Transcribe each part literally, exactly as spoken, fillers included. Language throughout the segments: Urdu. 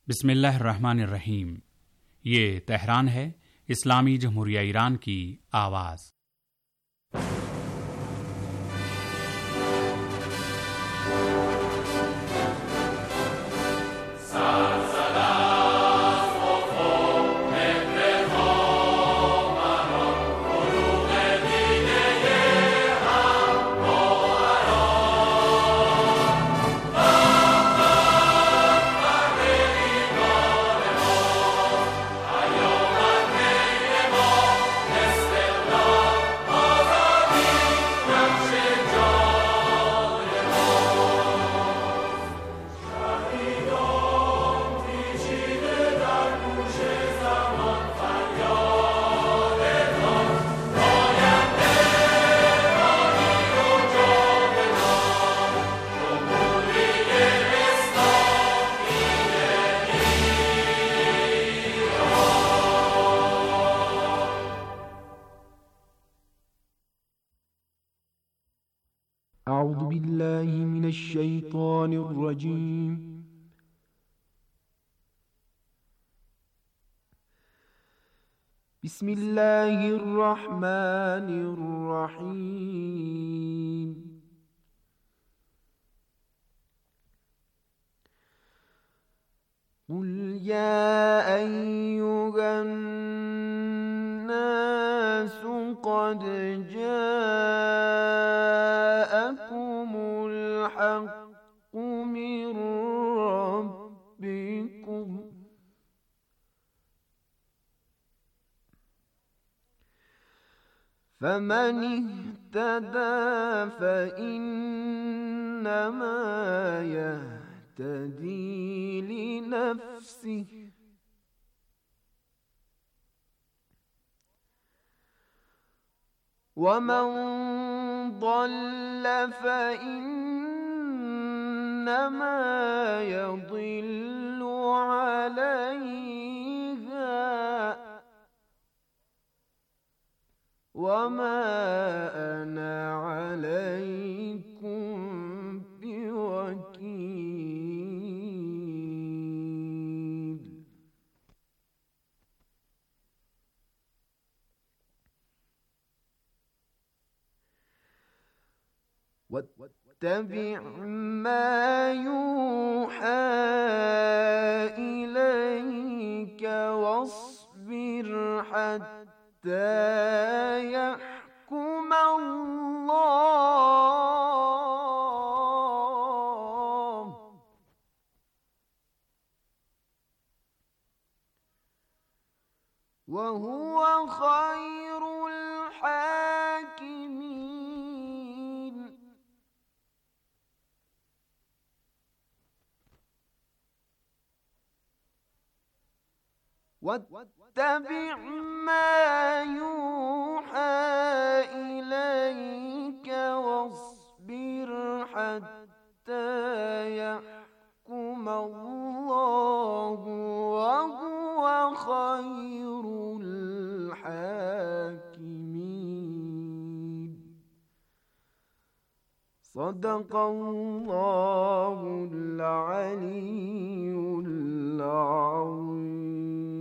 बिस्मिल्लाहिर्रहमानिर्रहीम। ये तेहरान है, इस्लामी जमहूरिया ईरान की आवाज़। أعوذ بالله من الشيطان الرجيم بسم الله الرحمن الرحيم قل يا أيها الناس قد جاءكم الحق من ربكم فمن اهتدى فإنما يهتدي لنفسه ومن ضل فإنما يضل عليها وما أنا عليكم بوكيل واتبع ما يوحى إليك واصبر حتى يحكم الله وهو خير الحاكمين واتبع ما يوحى إليك واصبر حتى يحكم الله وهو خير الحاكمين صدق الله العلي العظيم।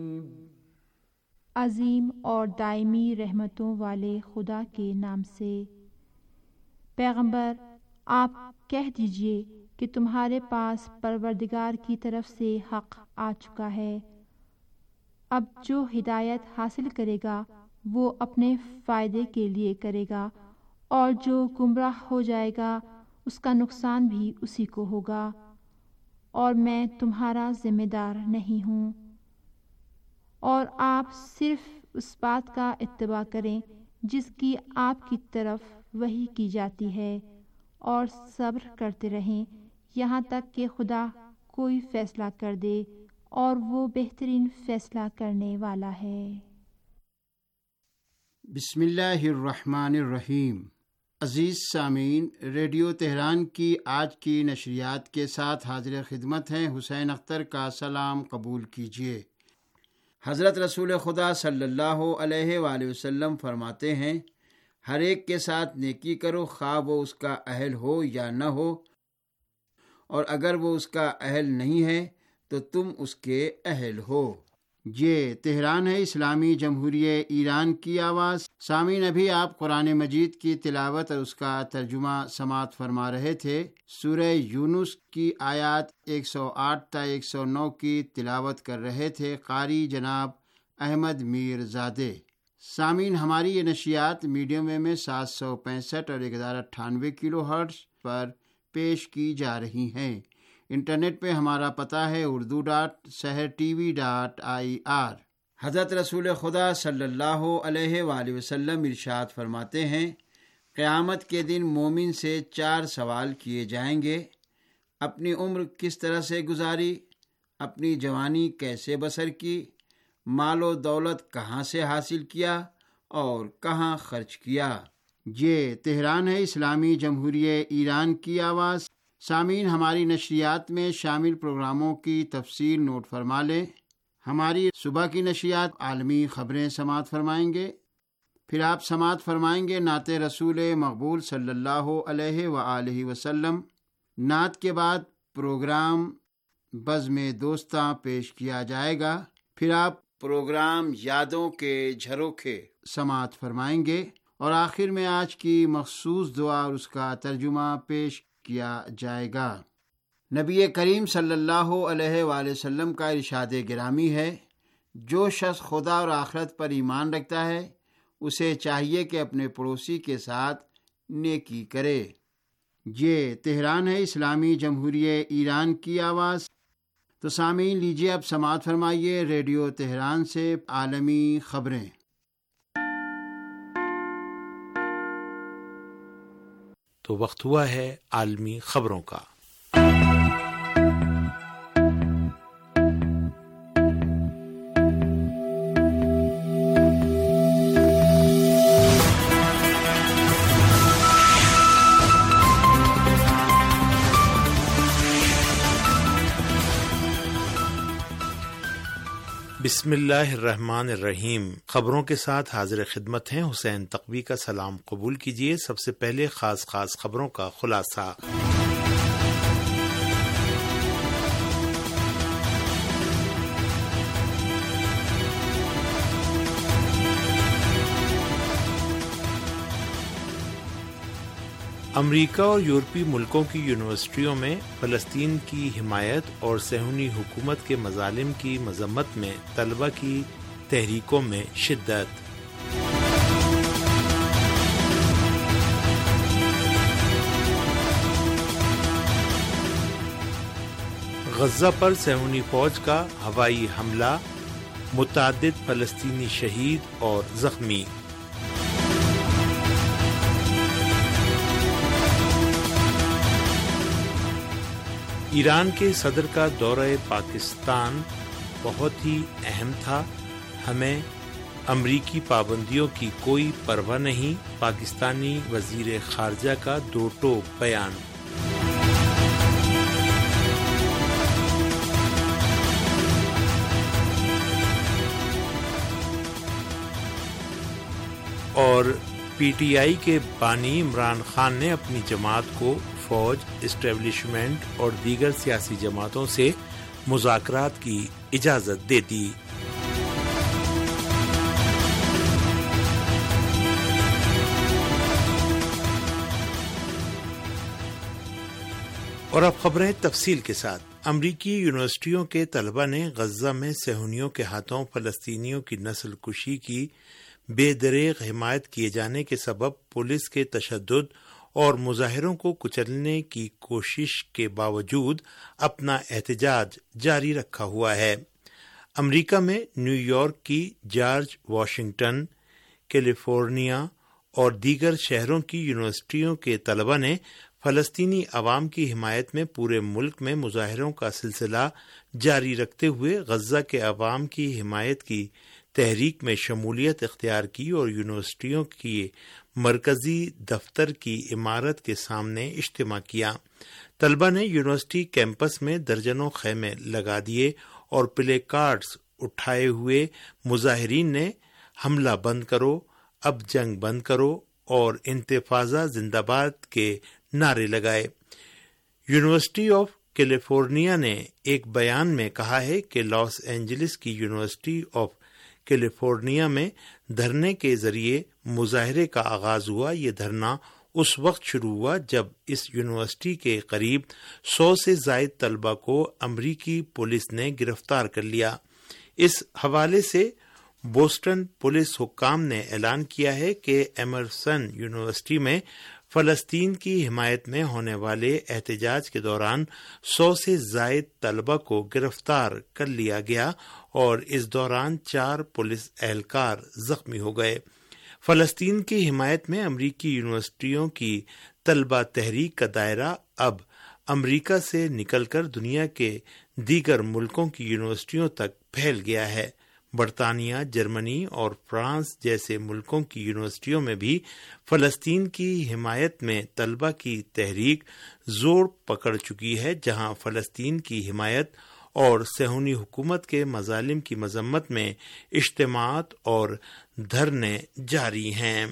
अज़ीम और दायमी रहमतों वाले खुदा के नाम से। पैगंबर, आप कह दीजिए कि तुम्हारे पास परवरदिगार की तरफ से हक़ आ चुका है। अब जो हिदायत हासिल करेगा वो अपने फ़ायदे के लिए करेगा, और जो गुमराह हो जाएगा उसका नुकसान भी उसी को होगा, और मैं तुम्हारा ज़िम्मेदार नहीं हूँ। और आप सिर्फ उस बात का इत्तिबा करें जिसकी आपकी तरफ वही की जाती है, और सब्र करते रहें यहाँ तक कि खुदा कोई फ़ैसला कर दे, और वो बेहतरीन फ़ैसला करने वाला है। बिस्मिल्लाहिर्रहमानिर्रहीम। अज़ीज़ सामीन, रेडियो तेहरान की आज की नशरियात के साथ हाजिर खिदमत हैं। हुसैन अख्तर का सलाम कबूल कीजिए। हज़रत रसूल खुदा सल्लल्लाहु अलैहि वसल्लम फरमाते हैं, हर एक के साथ नेकी करो, खा वो उसका अहल हो या न हो, और अगर वो उसका अहल नहीं है تو تم اس کے اہل ہو۔ یہ تہران ہے، اسلامی جمہوریہ ایران کی آواز۔ سامعین، ابھی آپ قرآن مجید کی تلاوت اور اس کا ترجمہ سماعت فرما رہے تھے۔ سورہ یونس کی آیات ایک سو آٹھ تا ایک سو نو کی تلاوت کر رہے تھے قاری جناب احمد میر زادے۔ سامعین، ہماری یہ نشریات میڈیم ویو میں سات سو پینسٹھ اور ایک ہزار اٹھانوے کلو ہرٹز پر پیش کی جا رہی ہیں۔ انٹرنیٹ پہ ہمارا پتہ ہے Urdu dot Sahar TV dot I R آر۔ حضرت رسول خدا صلی اللہ علیہ وآلہ وسلم ارشاد فرماتے ہیں، قیامت کے دن مومن سے چار سوال کیے جائیں گے: اپنی عمر کس طرح سے گزاری، اپنی جوانی کیسے بسر کی، مال و دولت کہاں سے حاصل کیا اور کہاں خرچ کیا۔ یہ تہران ہے، اسلامی جمہوریہ ایران کی آواز۔ سامعین، ہماری نشریات میں شامل پروگراموں کی تفصیل نوٹ فرما لیں۔ ہماری صبح کی نشریات عالمی خبریں سماعت فرمائیں گے، پھر آپ سماعت فرمائیں گے نعت رسول مقبول صلی اللہ علیہ وآلہ وسلم۔ نعت کے بعد پروگرام بزم دوستاں پیش کیا جائے گا، پھر آپ پروگرام یادوں کے جھروکے سماعت فرمائیں گے، اور آخر میں آج کی مخصوص دعا اور اس کا ترجمہ پیش کیا جائے گا۔ نبی کریم صلی اللہ علیہ وآلہ وسلم کا ارشاد گرامی ہے، جو شخص خدا اور آخرت پر ایمان رکھتا ہے اسے چاہیے کہ اپنے پڑوسی کے ساتھ نیکی کرے۔ یہ تہران ہے، اسلامی جمہوریہ ایران کی آواز۔ تو سامعین، لیجیے اب سماعت فرمائیے ریڈیو تہران سے عالمی خبریں۔ تو وقت ہوا ہے عالمی خبروں کا۔ بسم اللہ الرحمن الرحیم۔ خبروں کے ساتھ حاضر خدمت ہیں حسین تقوی کا سلام قبول کیجیے۔ سب سے پہلے خاص خاص خبروں کا خلاصہ۔ امریکہ اور یورپی ملکوں کی یونیورسٹیوں میں فلسطین کی حمایت اور صہیونی حکومت کے مظالم کی مذمت میں طلبہ کی تحریکوں میں شدت۔ غزہ پر صہیونی فوج کا ہوائی حملہ، متعدد فلسطینی شہید اور زخمی۔ ایران کے صدر کا دورہ پاکستان بہت ہی اہم تھا، ہمیں امریکی پابندیوں کی کوئی پرواہ نہیں، پاکستانی وزیر خارجہ کا دو ٹوک بیان۔ اور پی ٹی آئی کے بانی عمران خان نے اپنی جماعت کو فوج، اسٹیبلشمنٹ اور دیگر سیاسی جماعتوں سے مذاکرات کی اجازت دے دی۔ اور اب خبریں تفصیل کے ساتھ۔ امریکی یونیورسٹیوں کے طلبہ نے غزہ میں صہیونیوں کے ہاتھوں فلسطینیوں کی نسل کشی کی بے دریغ حمایت کیے جانے کے سبب پولیس کے تشدد اور مظاہروں کو کچلنے کی کوشش کے باوجود اپنا احتجاج جاری رکھا ہوا ہے۔ امریکہ میں نیو یارک کی، جارج واشنگٹن، کیلیفورنیا اور دیگر شہروں کی یونیورسٹیوں کے طلبہ نے فلسطینی عوام کی حمایت میں پورے ملک میں مظاہروں کا سلسلہ جاری رکھتے ہوئے غزہ کے عوام کی حمایت کی تحریک میں شمولیت اختیار کی اور یونیورسٹیوں کی مرکزی دفتر کی عمارت کے سامنے اجتماع کیا۔ طلبہ نے یونیورسٹی کیمپس میں درجنوں خیمے لگا دیے اور پلے کارڈز اٹھائے ہوئے مظاہرین نے حملہ بند کرو، اب جنگ بند کرو اور انتفاضہ زندہ باد کے نعرے لگائے۔ یونیورسٹی آف کیلیفورنیا نے ایک بیان میں کہا ہے کہ لاس اینجلس کی یونیورسٹی آف کیلیفورنیا میں دھرنے کے ذریعے مظاہرے کا آغاز ہوا۔ یہ دھرنا اس وقت شروع ہوا جب اس یونیورسٹی کے قریب سو سے زائد طلبہ کو امریکی پولیس نے گرفتار کر لیا۔ اس حوالے سے بوسٹن پولیس حکام نے اعلان کیا ہے کہ ایمرسن یونیورسٹی میں فلسطین کی حمایت میں ہونے والے احتجاج کے دوران سو سے زائد طلبہ کو گرفتار کر لیا گیا اور اس دوران چار پولیس اہلکار زخمی ہو گئے۔ فلسطین کی حمایت میں امریکی یونیورسٹیوں کی طلبہ تحریک کا دائرہ اب امریکہ سے نکل کر دنیا کے دیگر ملکوں کی یونیورسٹیوں تک پھیل گیا ہے۔ برطانیہ، جرمنی اور فرانس جیسے ملکوں کی یونیورسٹیوں میں بھی فلسطین کی حمایت میں طلبہ کی تحریک زور پکڑ چکی ہے، جہاں فلسطین کی حمایت اور صہیونی حکومت کے مظالم کی مذمت میں اجتماعات اور دھرنے جاری ہیں۔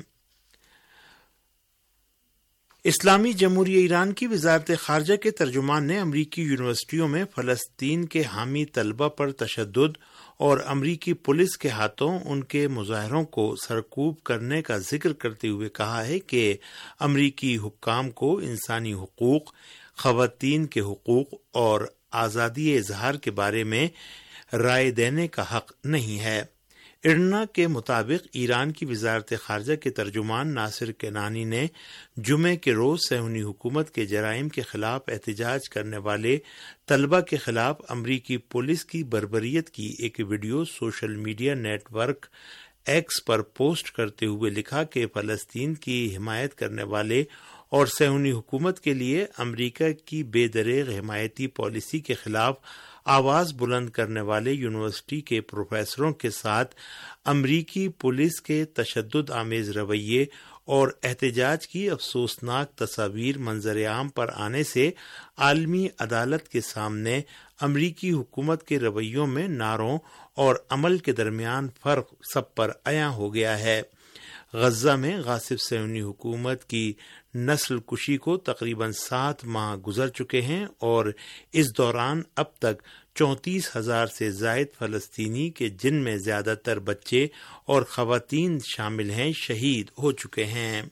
اسلامی جمہوریہ ایران کی وزارت خارجہ کے ترجمان نے امریکی یونیورسٹیوں میں فلسطین کے حامی طلبہ پر تشدد اور امریکی پولیس کے ہاتھوں ان کے مظاہروں کو سرکوب کرنے کا ذکر کرتے ہوئے کہا ہے کہ امریکی حکام کو انسانی حقوق، خواتین کے حقوق اور آزادی اظہار کے بارے میں رائے دینے کا حق نہیں ہے۔ ارنا کے مطابق ایران کی وزارت خارجہ کے ترجمان ناصر کنانی نے جمعے کے روز صہیونی حکومت کے جرائم کے خلاف احتجاج کرنے والے طلبہ کے خلاف امریکی پولیس کی بربریت کی ایک video social media network X پر پوسٹ کرتے ہوئے لکھا کہ فلسطین کی حمایت کرنے والے اور صہیونی حکومت کے لیے امریکہ کی بے دریغ حمایتی پالیسی کے خلاف آواز بلند کرنے والے یونیورسٹی کے پروفیسروں کے ساتھ امریکی پولیس کے تشدد آمیز رویے اور احتجاج کی افسوسناک تصاویر منظر عام پر آنے سے عالمی عدالت کے سامنے امریکی حکومت کے رویوں میں نعروں اور عمل کے درمیان فرق سب پر عیاں ہو گیا ہے۔ غزہ میں غاصب صہیونی حکومت کی نسل کشی کو تقریباً سات ماہ گزر چکے ہیں اور اس دوران اب تک چونتیس ہزار سے زائد فلسطینی کے جن میں زیادہ تر بچے اور خواتین شامل ہیں شہید ہو چکے ہیں۔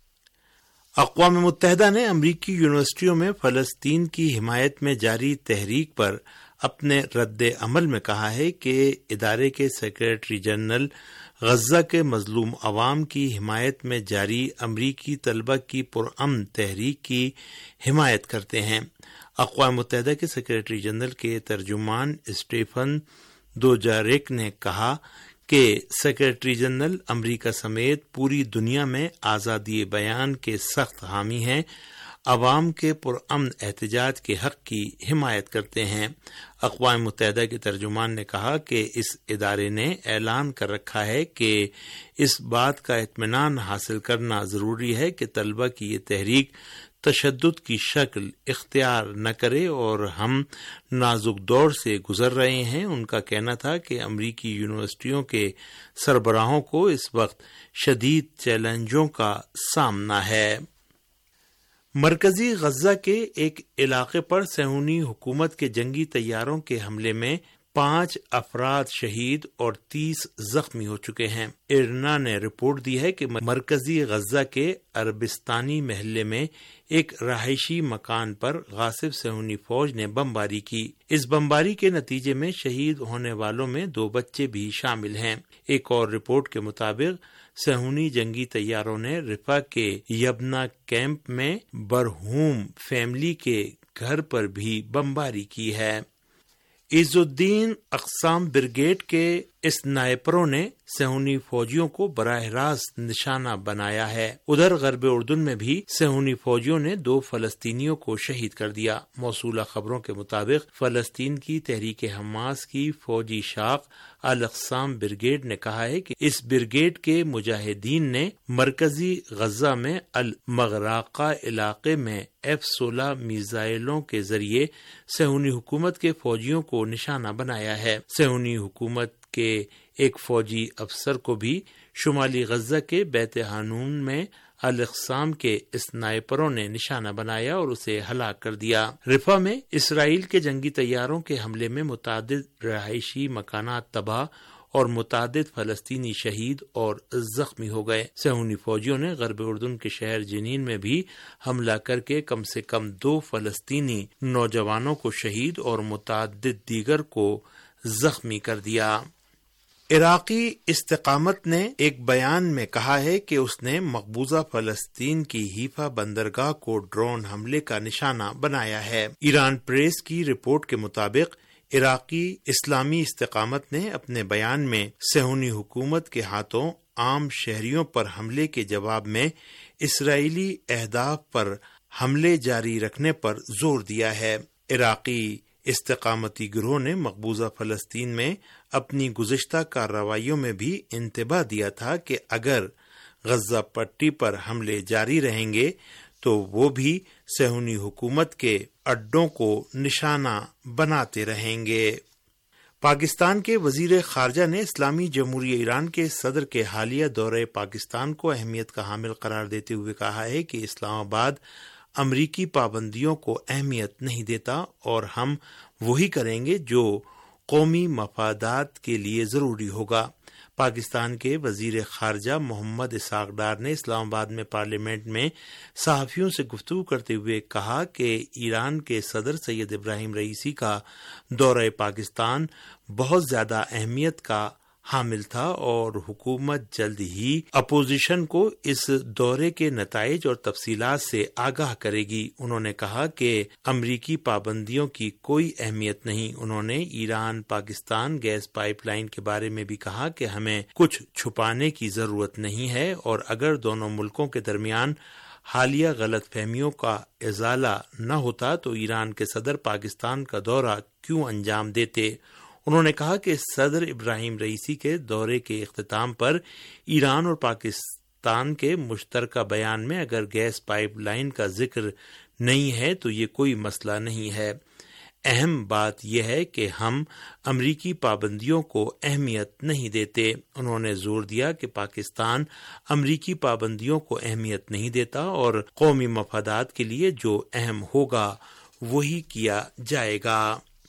اقوام متحدہ نے امریکی یونیورسٹیوں میں فلسطین کی حمایت میں جاری تحریک پر اپنے رد عمل میں کہا ہے کہ ادارے کے سیکریٹری جنرل غزہ کے مظلوم عوام کی حمایت میں جاری امریکی طلبہ کی پرامن تحریک کی حمایت کرتے ہیں۔ اقوام متحدہ کے سیکریٹری جنرل کے ترجمان اسٹیفن دوجاریک نے کہا کہ سیکریٹری جنرل امریکہ سمیت پوری دنیا میں آزادی بیان کے سخت حامی ہیں، عوام کے پرامن احتجاج کے حق کی حمایت کرتے ہیں۔ اقوام متحدہ کے ترجمان نے کہا کہ اس ادارے نے اعلان کر رکھا ہے کہ اس بات کا اطمینان حاصل کرنا ضروری ہے کہ طلبہ کی یہ تحریک تشدد کی شکل اختیار نہ کرے اور ہم نازک دور سے گزر رہے ہیں۔ ان کا کہنا تھا کہ امریکی یونیورسٹیوں کے سربراہوں کو اس وقت شدید چیلنجوں کا سامنا ہے۔ مرکزی غزہ کے ایک علاقے پر صہیونی حکومت کے جنگی طیاروں کے حملے میں پانچ افراد شہید اور تیس زخمی ہو چکے ہیں۔ ارنا نے رپورٹ دی ہے کہ مرکزی غزہ کے عربستانی محلے میں ایک رہائشی مکان پر غاصب صہیونی فوج نے بمباری کی۔ اس بمباری کے نتیجے میں شہید ہونے والوں میں دو بچے بھی شامل ہیں۔ ایک اور رپورٹ کے مطابق صہیونی جنگی طیاروں نے رفح کے یبنا کیمپ میں برہوم فیملی کے گھر پر بھی بمباری کی ہے۔ عز الدین اقسام بریگیڈ کے اسنائپروں نے صہیونی فوجیوں کو براہ راست نشانہ بنایا ہے۔ ادھر غرب اردن میں بھی صہیونی فوجیوں نے دو فلسطینیوں کو شہید کر دیا۔ موصولہ خبروں کے مطابق فلسطین کی تحریک حماس کی فوجی شاخ الاقسام بریگیڈ نے کہا ہے کہ اس بریگیڈ کے مجاہدین نے مرکزی غزہ میں المغراقہ علاقے میں ایف سولہ میزائلوں کے ذریعے صہیونی حکومت کے فوجیوں کو نشانہ بنایا ہے۔ صہیونی حکومت کے ایک فوجی افسر کو بھی شمالی غزہ کے بیت حانون میں الاقسام کے اسنائپروں نے نشانہ بنایا اور اسے ہلاک کر دیا۔ رفح میں اسرائیل کے جنگی طیاروں کے حملے میں متعدد رہائشی مکانات تباہ اور متعدد فلسطینی شہید اور زخمی ہو گئے۔ صہیونی فوجیوں نے غرب اردن کے شہر جنین میں بھی حملہ کر کے کم سے کم دو فلسطینی نوجوانوں کو شہید اور متعدد دیگر کو زخمی کر دیا۔ عراقی استقامت نے ایک بیان میں کہا ہے کہ اس نے مقبوضہ فلسطین کی حیفا بندرگاہ کو ڈرون حملے کا نشانہ بنایا ہے۔ ایران پریس کی رپورٹ کے مطابق عراقی اسلامی استقامت نے اپنے بیان میں صہیونی حکومت کے ہاتھوں عام شہریوں پر حملے کے جواب میں اسرائیلی اہداف پر حملے جاری رکھنے پر زور دیا ہے۔ عراقی استقامتی گروہ نے مقبوضہ فلسطین میں اپنی گزشتہ کارروائیوں میں بھی انتباہ دیا تھا کہ اگر غزہ پٹی پر حملے جاری رہیں گے تو وہ بھی صہیونی حکومت کے اڈوں کو نشانہ بناتے رہیں گے۔ پاکستان کے وزیر خارجہ نے اسلامی جمہوریہ ایران کے صدر کے حالیہ دورہ پاکستان کو اہمیت کا حامل قرار دیتے ہوئے کہا ہے کہ اسلام آباد امریکی پابندیوں کو اہمیت نہیں دیتا اور ہم وہی کریں گے جو قومی مفادات کے لیے ضروری ہوگا۔ پاکستان کے وزیر خارجہ محمد اسحاق ڈار نے اسلام آباد میں پارلیمنٹ میں صحافیوں سے گفتگو کرتے ہوئے کہا کہ ایران کے صدر سید ابراہیم رئیسی کا دورہ پاکستان بہت زیادہ اہمیت کا حامل تھا اور حکومت جلد ہی اپوزیشن کو اس دورے کے نتائج اور تفصیلات سے آگاہ کرے گی۔ انہوں نے کہا کہ امریکی پابندیوں کی کوئی اہمیت نہیں۔ انہوں نے Iran Pakistan gas pipeline کے بارے میں بھی کہا کہ ہمیں کچھ چھپانے کی ضرورت نہیں ہے اور اگر دونوں ملکوں کے درمیان حالیہ غلط فہمیوں کا ازالہ نہ ہوتا تو ایران کے صدر پاکستان کا دورہ کیوں انجام دیتے۔ انہوں نے کہا کہ صدر ابراہیم رئیسی کے دورے کے اختتام پر ایران اور پاکستان کے مشترکہ بیان میں اگر گیس پائپ لائن کا ذکر نہیں ہے تو یہ کوئی مسئلہ نہیں ہے۔ اہم بات یہ ہے کہ ہم امریکی پابندیوں کو اہمیت نہیں دیتے۔ انہوں نے زور دیا کہ پاکستان امریکی پابندیوں کو اہمیت نہیں دیتا اور قومی مفادات کے لیے جو اہم ہوگا وہی کیا جائے گا۔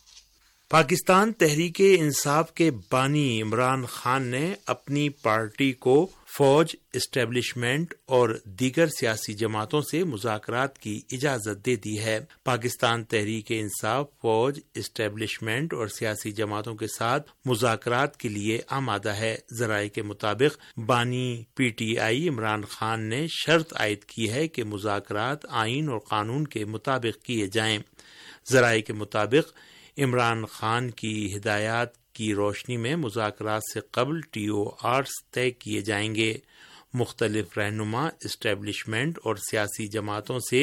پاکستان تحریک انصاف کے بانی عمران خان نے اپنی پارٹی کو فوج اسٹیبلشمنٹ اور دیگر سیاسی جماعتوں سے مذاکرات کی اجازت دے دی ہے۔ پاکستان تحریک انصاف فوج اسٹیبلشمنٹ اور سیاسی جماعتوں کے ساتھ مذاکرات کے لیے آمادہ ہے۔ ذرائع کے مطابق بانی P T I Imran Khan نے شرط عائد کی ہے کہ مذاکرات آئین اور قانون کے مطابق کیے جائیں۔ ذرائع کے مطابق عمران خان کی ہدایات کی روشنی میں مذاکرات سے قبل ٹی او آرز طے کیے جائیں گے۔ مختلف رہنما اسٹیبلشمنٹ اور سیاسی جماعتوں سے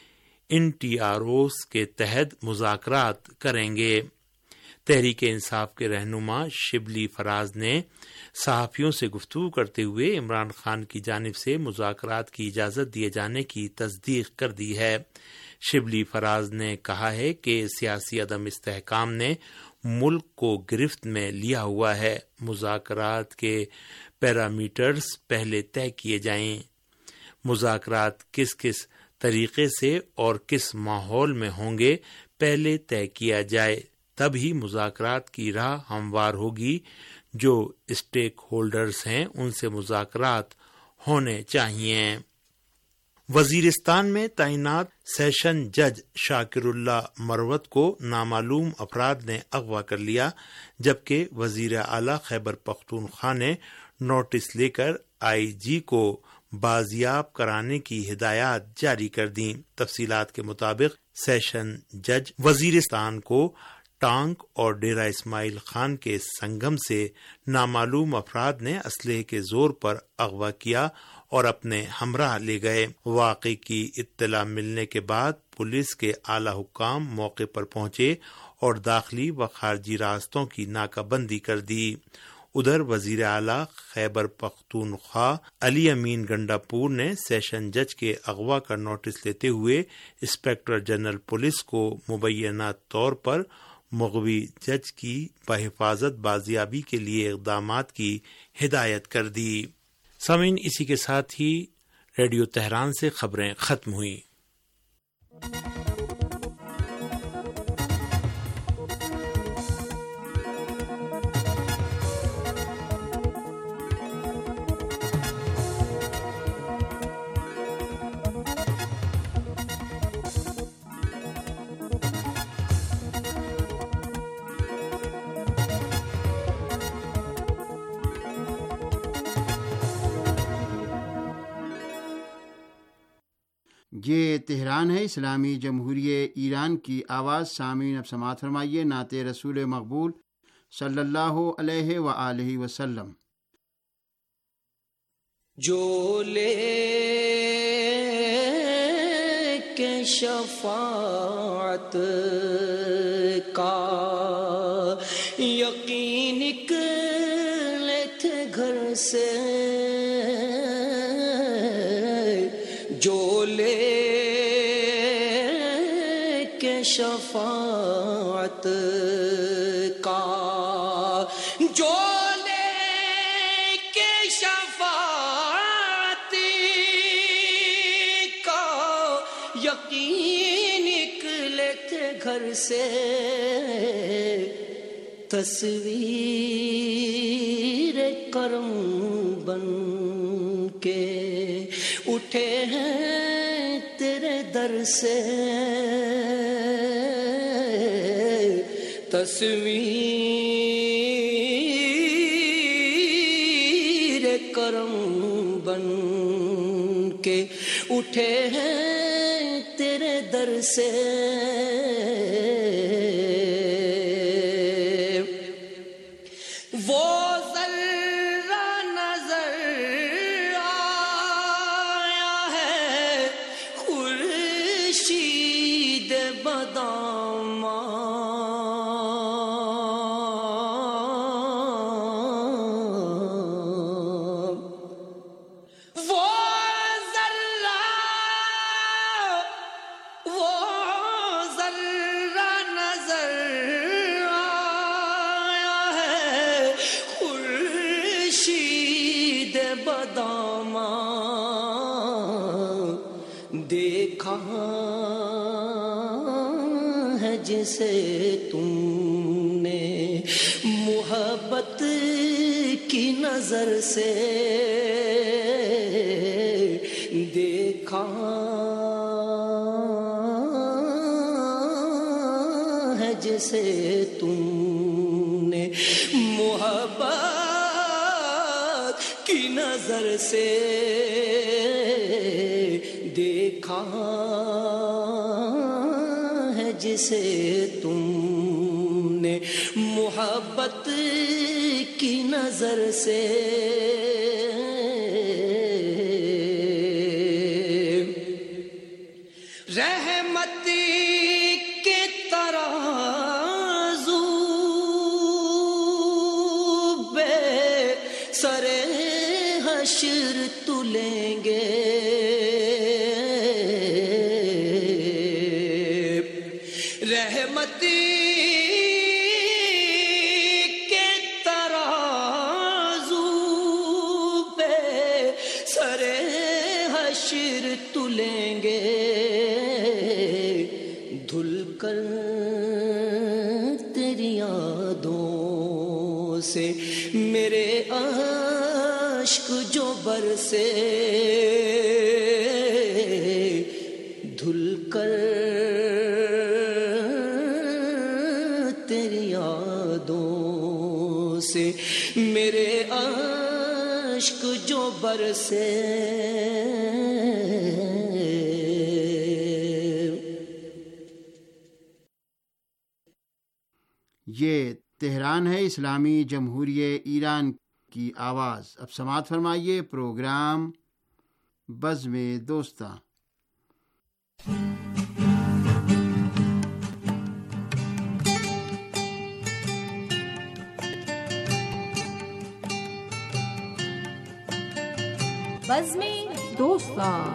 ان ٹی آر اوز کے تحت مذاکرات کریں گے۔ تحریک انصاف کے رہنما شبلی فراز نے صحافیوں سے گفتگو کرتے ہوئے عمران خان کی جانب سے مذاکرات کی اجازت دیے جانے کی تصدیق کر دی ہے۔ شبلی فراز نے کہا ہے کہ سیاسی عدم استحکام نے ملک کو گرفت میں لیا ہوا ہے۔ مذاکرات کے پیرامیٹرز پہلے طے کیے جائیں۔ مذاکرات کس کس طریقے سے اور کس ماحول میں ہوں گے پہلے طے کیا جائے، تب ہی مذاکرات کی راہ ہموار ہوگی۔ جو اسٹیک ہولڈرز ہیں ان سے مذاکرات ہونے چاہیے۔ وزیرستان میں تعینات سیشن جج شاکر اللہ مروت کو نامعلوم افراد نے اغوا کر لیا، جبکہ وزیر اعلی خیبر پختونخوا نے نوٹس لے کر آئی جی کو بازیاب کرانے کی ہدایات جاری کر دیں۔ تفصیلات کے مطابق سیشن جج وزیرستان کو ٹانک اور ڈیرہ اسماعیل خان کے سنگم سے نامعلوم افراد نے اسلحے کے زور پر اغوا کیا اور اپنے ہمراہ لے گئے۔ واقعے کی اطلاع ملنے کے بعد پولیس کے اعلی حکام موقع پر پہنچے اور داخلی و خارجی راستوں کی ناکہ بندی کر دی۔ ادھر وزیر اعلی خیبر پختونخوا علی امین گنڈاپور نے سیشن جج کے اغوا کا نوٹس لیتے ہوئے انسپکٹر جنرل پولیس کو مبینہ طور پر مغوی جج کی بحفاظت بازیابی کے لیے اقدامات کی ہدایت کر دی۔ سامعین، اسی کے ساتھ ہی ریڈیو تہران سے خبریں ختم ہوئیں۔ یہ تہران ہے، اسلامی جمہوریہ ایران کی آواز۔ سامعین اب سماعت فرمائیے نعت رسول مقبول صلی اللہ علیہ وآلہ وسلم۔ جو لے کے شفاعت کا یقین نکلے تھے گھر سے، جو لے کے شفاعت کا، جو لے کے شفاعت کا یقین نکلے تھے گھر سے، تصویر کرم بن کے اٹھے ہیں تیرے در سے، تصویر کرم بن کے اٹھے ہیں تیرے در سے، وہ دیکھا ہے جسے تم نے محبت کی نظر سے، دیکھا ہے جسے تم نے محبت کی نظر سے، دیکھا ہے جسے تم نے محبت کی نظر سے، رحمت کے ترازو بے سرے حشر تلیں گے، رحمت کے ترازو پہ سرے حشر تلیں گے، دھل کر تیری یادوں سے میرے اشک جو برسے، دھل کر تیری یادوں سے میرے اشک جو برسے، یہ تہران ہے، اسلامی جمہوریہ ایران کی آواز۔ اب سماعت فرمائیے پروگرام بزم دوستاں۔ بزم دوستاں۔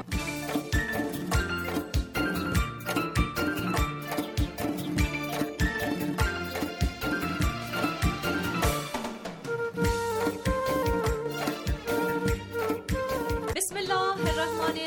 بسم اللہ الرحمن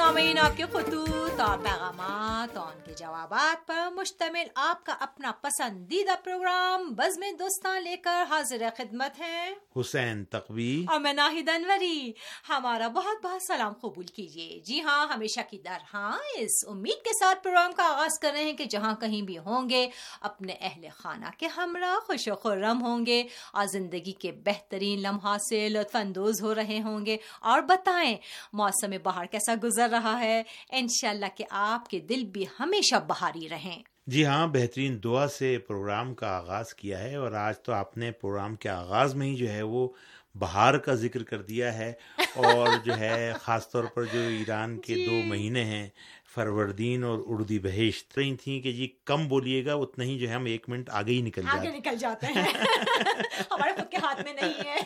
सामीन आपके खतूत और पैगामात और उनके जवाबात पर मुश्तमिल आपका अपना पसंदीदा प्रोग्राम बज़्म दोस्तान लेकर हाजिर खिदमत है हुसैन तकवी और मैं नाहिद अनवरी। हमारा बहुत बहुत सलाम कबूल कीजिए। जी हाँ, हमेशा की तरह इस उम्मीद के साथ प्रोग्राम का आगाज कर रहे हैं कि जहाँ कहीं भी होंगे अपने अहले खाना के हमरा खुश खुर्रम होंगे और जिंदगी के बेहतरीन लम्हात से लुत्फ अंदोज हो रहे होंगे। और बताएं मौसम बहार कैसा गुजर रहा है। इंशाल्लाह कि आपके दिल भी हमेशा बहारी रहें। जी हाँ, बेहतरीन दुआ से प्रोग्राम का आगाज़ किया है और आज तो आपने प्रोग्राम के आगाज़ में ही जो है वो बहार का जिक्र कर दिया है और जो है ख़ास तौर पर जो ईरान के दो महीने हैं फरवरदीन और उर्दी बहिश्त रही थी कि जी कम बोलिएगा उतना ही जो है हम एक मिनट आगे ही निकल आगे जाते निकल जाते हैं हमारे खुद के हाथ में नहीं है।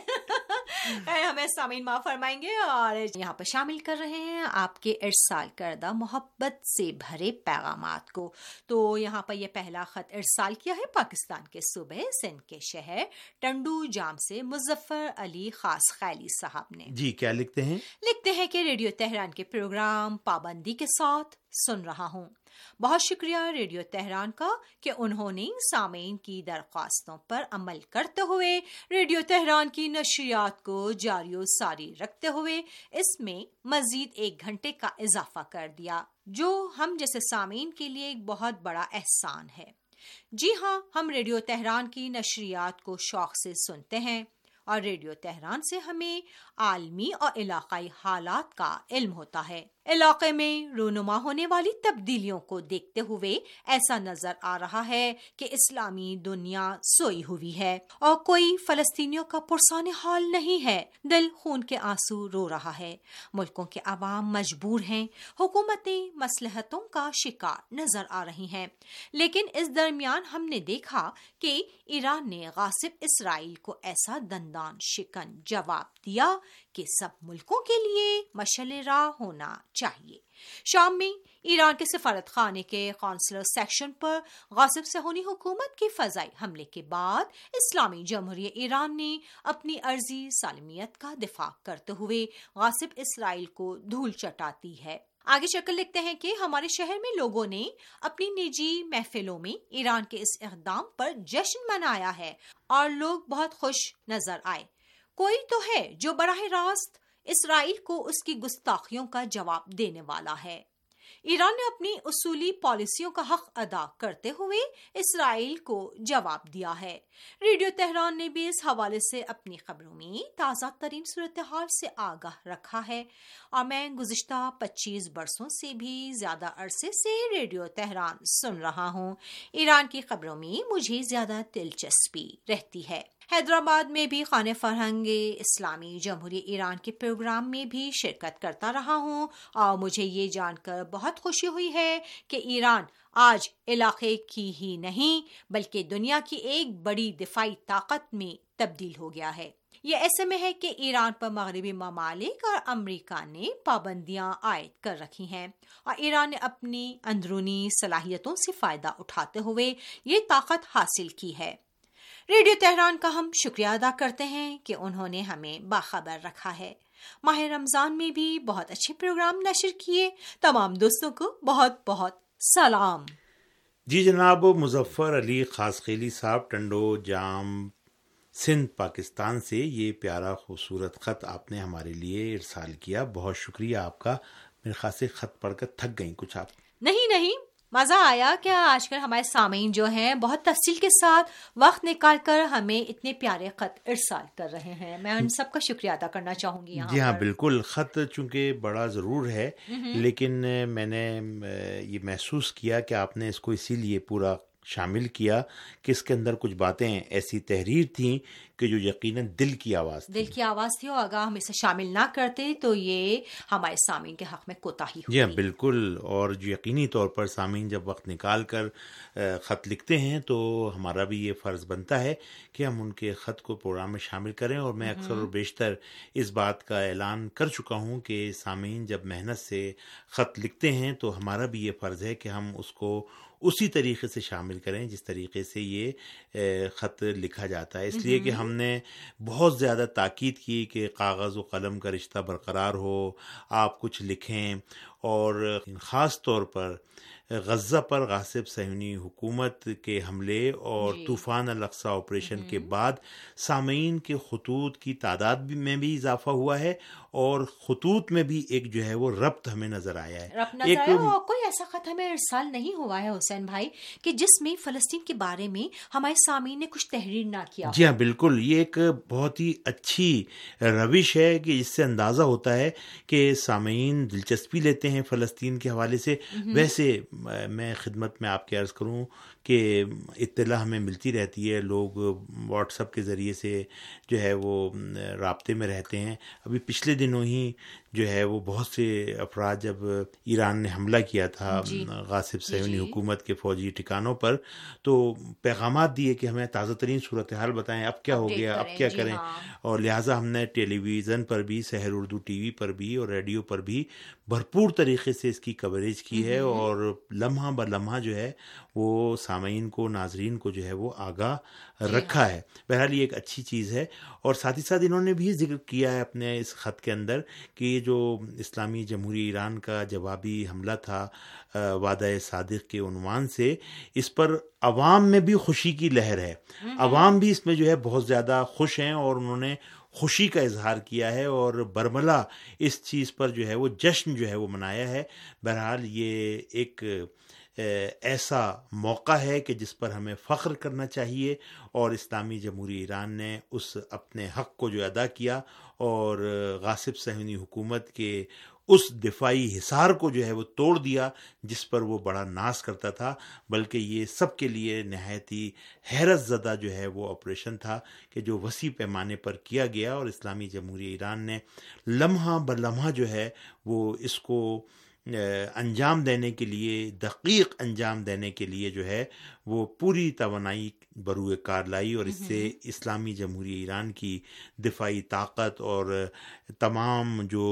हमें सामीन माफ फरमाएंगे और यहाँ पर शामिल कर रहे हैं आपके इरसाल करदा मोहब्बत से भरे पैगामात को। तो यहाँ पर यह पहला खत इरसाल किया है पाकिस्तान के सूबे सिंध के शहर टंडू जाम से मुजफ्फर अली खास खैली साहब ने। जी क्या लिखते हैं? लिखते हैं कि रेडियो तेहरान के प्रोग्राम पाबंदी के साथ सुन रहा हूँ। बहुत शुक्रिया रेडियो तेहरान का कि उन्होंने सामीन की दरख्वास्तों पर अमल करते हुए रेडियो तेहरान की नशरियात को जारी व सारी रखते हुए इसमें मजीद एक घंटे का इजाफा कर दिया, जो हम जैसे सामीन के लिए एक बहुत बड़ा एहसान है। जी हाँ, हम रेडियो तेहरान की नशरियात को शौक से सुनते हैं और रेडियो तेहरान से हमें आलमी और इलाकाई हालात का इल्म होता है। इलाके में रूनुमा होने वाली तब्दीलियों को देखते हुए ऐसा नजर आ रहा है कि इस्लामी दुनिया सोई हुई है और कोई फलस्तीनियों का पुरसाने हाल नहीं है। दिल खून के आंसू रो रहा है। मुल्कों के अवाम मजबूर हैं, हुकूमतें मसलहतों का शिकार नजर आ रही हैं। लेकिन इस दरमियान हमने देखा कि ईरान ने गासिब इसराइल को ऐसा दंदान शिकन जवाब दिया कि सब मुल्कों के लिए मशअले राह होना चाहिए। शाम में ईरान के सफारत खाने के कौंसलर सेक्शन पर गासिब सहोनी हुकूमत के फजाई हमले के बाद इस्लामी जमहूरियत ईरान ने अपनी अर्जी सालमियत का दिफा करते हुए गासिब इसराइल को धूल चटाती है। आगे शक्ल लिखते हैं कि हमारे शहर में लोगों ने अपनी निजी महफिलों में ईरान के इस इक़दाम पर जश्न मनाया है और लोग बहुत खुश नजर आए। कोई तो है जो बराह रास्त इसराइल को उसकी गुस्ताखियों का जवाब देने वाला है। ईरान ने अपनी उसूली पॉलिसियों का हक अदा करते हुए इसराइल को जवाब दिया है। रेडियो तेहरान ने भी इस हवाले से अपनी खबरों में ताज़ा तरीन सूरत हाल से आगाह रखा है और मैं गुज़िश्ता पच्चीस बरसों से भी ज्यादा अरसे से रेडियो तेहरान सुन रहा हूँ। ईरान की खबरों में मुझे ज्यादा दिलचस्पी रहती है। हैदराबाद में भी खाने फरहंगे इस्लामी जमहूरियत ईरान के प्रोग्राम में भी शिरकत करता रहा हूँ और मुझे ये जानकर बहुत खुशी हुई है कि ईरान आज इलाके की ही नहीं बल्कि दुनिया की एक बड़ी दिफाई ताकत में तब्दील हो गया है। ये ऐसे में है कि ईरान पर मगरबी ममालिक और अमेरिका ने पाबंदियां आयद कर रखी हैं और ईरान ने अपनी अंदरूनी सलाहियतों से फायदा उठाते हुए ये ताकत हासिल की है। रेडियो तेहरान का हम शुक्रिया अदा करते हैं कि उन्होंने हमें बाखबर रखा है। माह रमजान में भी बहुत अच्छे प्रोग्राम नशर किए। तमाम दोस्तों को बहुत बहुत सलाम। जी जनाब, मुजफ्फर अली खासखेली साहब टंडो जाम सिंध पाकिस्तान से ये प्यारा खूबसूरत ख़त आपने हमारे लिए इरसाल किया। बहुत शुक्रिया आपका। मेरे ख्याल से ख़त पढ़कर थक गई कुछ आप? नहीं नहीं, मज़ा आया। क्या आजकल हमारे सामीन जो हैं बहुत तफसील के साथ वक्त निकाल कर हमें इतने प्यारे खत इरसाल कर रहे हैं। मैं उन सबका शुक्रिया अदा करना चाहूँगी यहाँ जी हाँ पर। बिल्कुल। ख़त चूँकि बड़ा ज़रूर है लेकिन मैंने ये महसूस किया कि आपने इसको इसीलिए पूरा शामिल किया कि इसके अंदर कुछ बातें ऐसी तहरीर थी कि जो यकीनन दिल की आवाज़ थी दिल की आवाज़ थी और अगर हम इसे शामिल ना करते तो ये हमारे सामीन के हक़ में कोताही होगी। जी हाँ बिल्कुल। और जो यकीनी तौर पर सामीन जब वक्त निकाल कर ख़त लिखते हैं तो हमारा भी ये फ़र्ज़ बनता है कि हम उनके ख़त को प्रोग्राम में शामिल करें। और मैं अक्सर और बेशतर इस बात का ऐलान कर चुका हूँ कि सामीन जब मेहनत से ख़त लिखते हैं तो हमारा भी ये फ़र्ज़ है कि हम उसको اسی طریقے سے شامل کریں جس طریقے سے یہ خط لکھا جاتا ہے، اس لیے کہ ہم نے بہت زیادہ تاکید کی کہ کاغذ و قلم کا رشتہ برقرار ہو، آپ کچھ لکھیں، اور خاص طور پر غزہ پر غاصب صہیونی حکومت کے حملے اور طوفان الاقصی آپریشن کے بعد سامعین کے خطوط کی تعداد بھی میں بھی اضافہ ہوا ہے، اور خطوط میں بھی ایک جو ہے وہ ربط ہمیں نظر آیا ہے۔ ربط نظر آیا، اور کوئی ایسا خط ہمیں ارسال نہیں ہوا ہے حسین بھائی کہ جس میں فلسطین کے بارے میں ہمارے سامعین نے کچھ تحریر نہ کیا۔ جی ہاں بالکل، یہ ایک بہت ہی اچھی روش ہے کہ اس سے اندازہ ہوتا ہے کہ سامعین دلچسپی لیتے ہیں فلسطین کے حوالے سے۔ ویسے میں خدمت میں آپ کے عرض کروں کہ اطلاع ہمیں ملتی رہتی ہے، لوگ واٹس ایپ کے ذریعے سے جو ہے وہ رابطے میں رہتے ہیں۔ ابھی پچھلے دنوں ہی جو ہے وہ بہت سے افراد، جب ایران نے حملہ کیا تھا جی. غاصب صہیونی جی. حکومت کے فوجی ٹھکانوں پر، تو پیغامات دیے کہ ہمیں تازہ ترین صورتحال بتائیں، اب کیا ہو گیا، اب کیا جی کریں ہاں. اور لہٰذا ہم نے ٹیلی ویژن پر بھی، سحر اردو ٹی وی پر بھی اور ریڈیو پر بھی بھرپور طریقے سے اس کی کوریج کی ہے، اور لمحہ بہ لمحہ جو ہے وہ سامعین کو، ناظرین کو جو ہے وہ آگاہ رکھا ہے۔ بہرحال یہ ایک اچھی چیز ہے، اور ساتھ ہی ساتھ انہوں نے بھی ذکر کیا ہے اپنے اس خط کے اندر کہ یہ جو اسلامی جمہوریہ ایران کا جوابی حملہ تھا وعدہ صادق کے عنوان سے، اس پر عوام میں بھی خوشی کی لہر ہے، عوام بھی اس میں جو ہے بہت زیادہ خوش ہیں، اور انہوں نے خوشی کا اظہار کیا ہے اور برملا اس چیز پر جو ہے وہ جشن جو ہے وہ منایا ہے۔ بہرحال یہ ایک ایسا موقع ہے کہ جس پر ہمیں فخر کرنا چاہیے، اور اسلامی جمہوریہ ایران نے اس اپنے حق کو جو ادا کیا، اور غاصب صہیونی حکومت کے اس دفاعی حصار کو جو ہے وہ توڑ دیا جس پر وہ بڑا ناز کرتا تھا۔ بلکہ یہ سب کے لیے نہایت ہی حیرت زدہ جو ہے وہ آپریشن تھا کہ جو وسیع پیمانے پر کیا گیا، اور اسلامی جمہوریہ ایران نے لمحہ بہ لمحہ جو ہے وہ اس کو انجام دینے کے لیے، دقیق انجام دینے کے لیے جو ہے وہ پوری توانائی بروئے کار لائی، اور اس سے اسلامی جمہوریہ ایران کی دفاعی طاقت اور تمام جو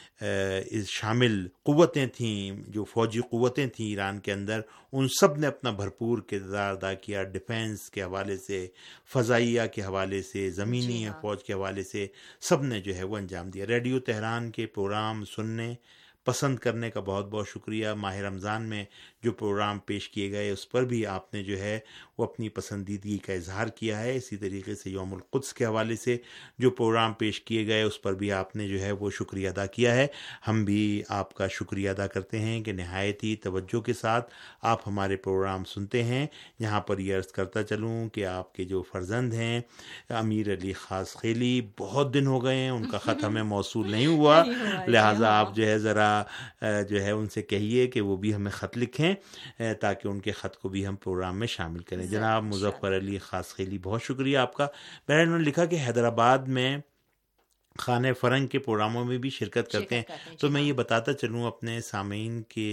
شامل قوتیں تھیں، جو فوجی قوتیں تھیں ایران کے اندر، ان سب نے اپنا بھرپور کردار ادا کیا، ڈیفنس کے حوالے سے، فضائیہ کے حوالے سے، زمینی فوج کے حوالے سے، سب نے جو ہے وہ انجام دیا۔ ریڈیو تہران کے پروگرام سننے پسند کرنے کا بہت بہت شکریہ۔ ماہ رمضان میں جو پروگرام پیش کیے گئے اس پر بھی آپ نے جو ہے وہ اپنی پسندیدگی کا اظہار کیا ہے۔ اسی طریقے سے یوم القدس کے حوالے سے جو پروگرام پیش کیے گئے اس پر بھی آپ نے جو ہے وہ شکریہ ادا کیا ہے۔ ہم بھی آپ کا شکریہ ادا کرتے ہیں کہ نہایت ہی توجہ کے ساتھ آپ ہمارے پروگرام سنتے ہیں۔ یہاں پر یہ عرض کرتا چلوں کہ آپ کے جو فرزند ہیں امیر علی خاص خیلی، بہت دن ہو گئے ہیں، ان کا خط ہمیں موصول نہیں ہوا، لہٰذا آپ جو ہے ذرا جو ہے ان سے کہیے کہ وہ بھی ہمیں خط لکھیں تاکہ ان کے خط کو بھی ہم پروگرام میں شامل کریں۔ جناب مظفر علی خاص خیلی، بہت شکریہ آپ کا۔ بہرحال انہوں نے لکھا کہ حیدرآباد میں خانہ فرنگ کے پروگراموں میں بھی شرکت کرتے ہیں، تو میں یہ بتاتا چلوں اپنے سامعین کے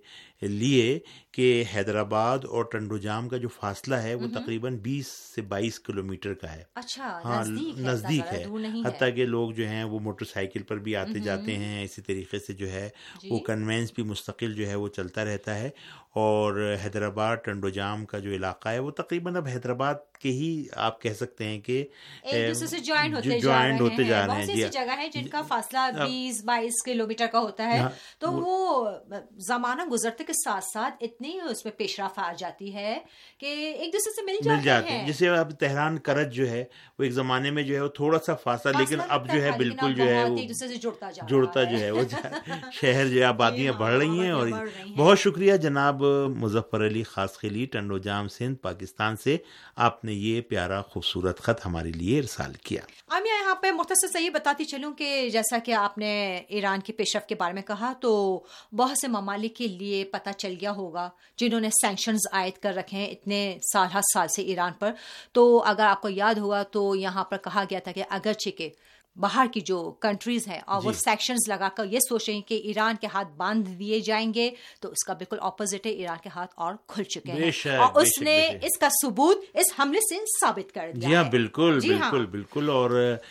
لیے کہ حیدرآباد اور ٹنڈو جام کا جو فاصلہ ہے وہ تقریباً بیس سے بائیس کلومیٹر کا ہے۔ اچھا، ہاں نزدیک ہے، حتیٰ کہ لوگ جو ہیں وہ موٹر سائیکل پر بھی آتے جاتے ہیں، اسی طریقے سے جو ہے وہ کنوینس بھی مستقل جو ہے وہ چلتا رہتا ہے۔ اور حیدرآباد ٹنڈو جام کا جو علاقہ ہے وہ تقریباً اب حیدرآباد کے ہی آپ کہہ سکتے ہیں کہ ایک دوسرے سے جوائنٹ ہوتے جا رہے ہیں۔ بہت سی جگہ ہے جن کا فاصلہ بیس بائیس کلومیٹر کا ہوتا ہے، تو وہ زمانہ گزرتے کے ساتھ ساتھ اتنی اس میں پیش رفت آ جاتی ہے کہ ایک دوسرے سے مل جاتے ہیں۔ جیسے اب تہران کرج جو ہے وہ ایک زمانے میں جو ہے وہ تھوڑا سا فاصلہ، لیکن اب جو ہے بالکل جو ہے وہ جڑتا جو ہے وہ شہر جو ہے آبادیاں بڑھ رہی ہیں۔ اور بہت شکریہ جناب مظفر علی خاص خیلی، ٹنڈو جام سندھ پاکستان سے، آپ نے یہ پیارا خوبصورت خط ہمارے لیے ارسال کیا۔ میں یہاں پہ مختصر سے یہ بتاتی چلوں کہ جیسا کہ آپ نے ایران کی پیش رفت کے بارے میں کہا، تو بہت سے ممالک کے لیے پتہ چل گیا ہوگا جنہوں نے سینکشنز عائد کر رکھے ہیں اتنے سال ہر سال سے ایران پر۔ تو اگر آپ کو یاد ہوا تو یہاں پر کہا گیا تھا کہ اگرچہ کہ باہر کی جو کنٹریز ہیں اور وہ سیکشنز لگا کر یہ سوچ رہے ہیں کہ ایران کے ہاتھ باندھ دیے جائیں گے، تو اس کا بالکل اپوزٹ ہے، ایران کے ہاتھ اور کھل چکے ہیں اور اس نے اس کا ثبوت اس حملے سے ثابت کر دیا۔ جی ہاں بالکل بالکل بالکل، اور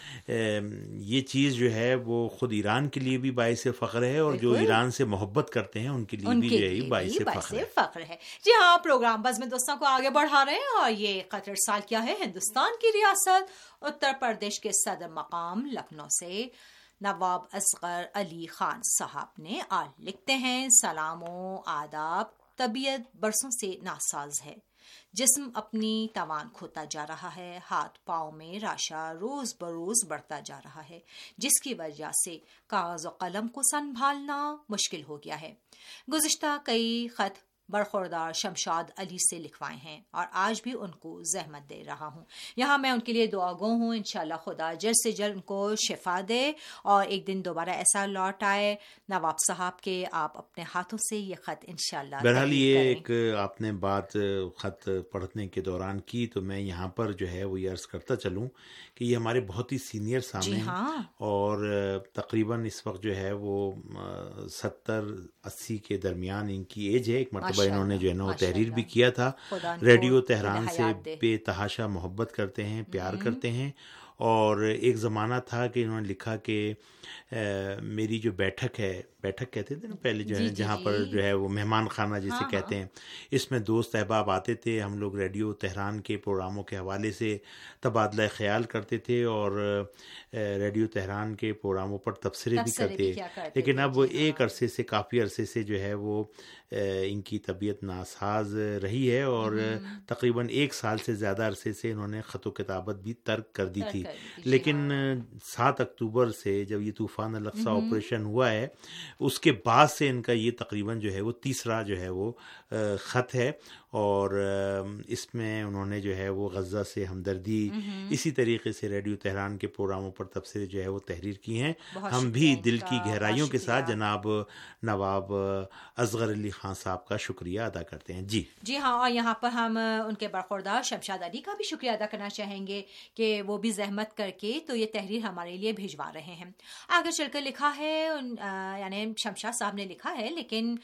یہ چیز جو ہے وہ خود ایران کے لیے بھی باعث فخر ہے اور جو ایران سے محبت کرتے ہیں ان کے لیے بھی یہی باعث فخر ہے۔ جی ہاں، پروگرام بز میں دوستوں کو آگے بڑھا رہے ہیں اور یہ قطر سال کیا ہے ہندوستان کی ریاست اتر پردیش کے صدر مقام لکھنؤ سے نواب اصغر علی خان صاحب نے آج لکھتے ہیں، سلام و آداب، طبیعت برسوں سے ناساز ہے، جسم اپنی توان کھوتا جا رہا ہے، ہاتھ پاؤں میں راشا روز بروز بڑھتا جا رہا ہے، جس کی وجہ سے کاغذ و قلم کو سنبھالنا مشکل ہو گیا ہے۔ گزشتہ کئی خط برخوردار شمشاد علی سے لکھوائے ہیں اور آج بھی ان کو زحمت دے رہا ہوں۔ یہاں میں ان کے لیے دعا گو ہوں، انشاءاللہ خدا جلد سے جلد ان کو شفا دے اور ایک دن دوبارہ ایسا لوٹ آئے نواب صاحب کے آپ اپنے ہاتھوں سے یہ خط انشاءاللہ۔ بہرحال یہ ایک آپ نے بات خط پڑھنے کے دوران کی تو میں یہاں پر جو ہے وہ یہ عرض کرتا چلوں کہ یہ ہمارے بہت ہی سینئر سامنے ہیں اور تقریباً اس وقت جو ہے وہ ستر اسی کے درمیان ان کی ایج ہے۔ ایک مرتبہ انہوں نے جو ہے نا وہ تحریر بھی کیا تھا، ریڈیو تہران سے بے تحاشا محبت کرتے ہیں، پیار کرتے ہیں، اور ایک زمانہ تھا کہ انہوں نے لکھا کہ میری جو بیٹھک ہے، بیٹھک کہتے تھے نا پہلے جو ہے جہاں پر جو ہے وہ مہمان خانہ جسے کہتے ہیں، اس میں دوست احباب آتے تھے، ہم لوگ ریڈیو تہران کے پروگراموں کے حوالے سے تبادلہ خیال کرتے تھے اور ریڈیو تہران کے پروگراموں پر تبصرے بھی کرتے، لیکن اب ایک عرصے سے کافی عرصے سے جو ہے وہ ان کی طبیعت ناساز رہی ہے اور تقریباً ایک سال سے زیادہ عرصے سے انہوں نے خط و کتابت بھی ترک کر دی تھی، لیکن سات اکتوبر سے جب یہ طوفان الاقصی آپریشن ہوا ہے اس کے بعد سے ان کا یہ تقریباً جو ہے وہ تیسرا جو ہے وہ خط ہے اور اس میں انہوں نے جو ہے وہ غزہ سے ہمدردی اسی طریقے سے ریڈیو تہران کے پروگراموں پر تبصرے جو ہے وہ تحریر کی ہیں۔ ہم بھی دل کی گہرائیوں کے ساتھ جناب نواب اصغر علی خان صاحب کا شکریہ ادا کرتے ہیں۔ جی جی ہاں، اور یہاں پر ہم ان کے برخوردار شمشاد علی کا بھی شکریہ ادا کرنا چاہیں گے کہ وہ بھی زحمت کر کے تو یہ تحریر ہمارے لیے بھیجوا رہے ہیں۔ آگے چل کر لکھا ہے یعنی شمشاد صاحب نے لکھا ہے، لیکن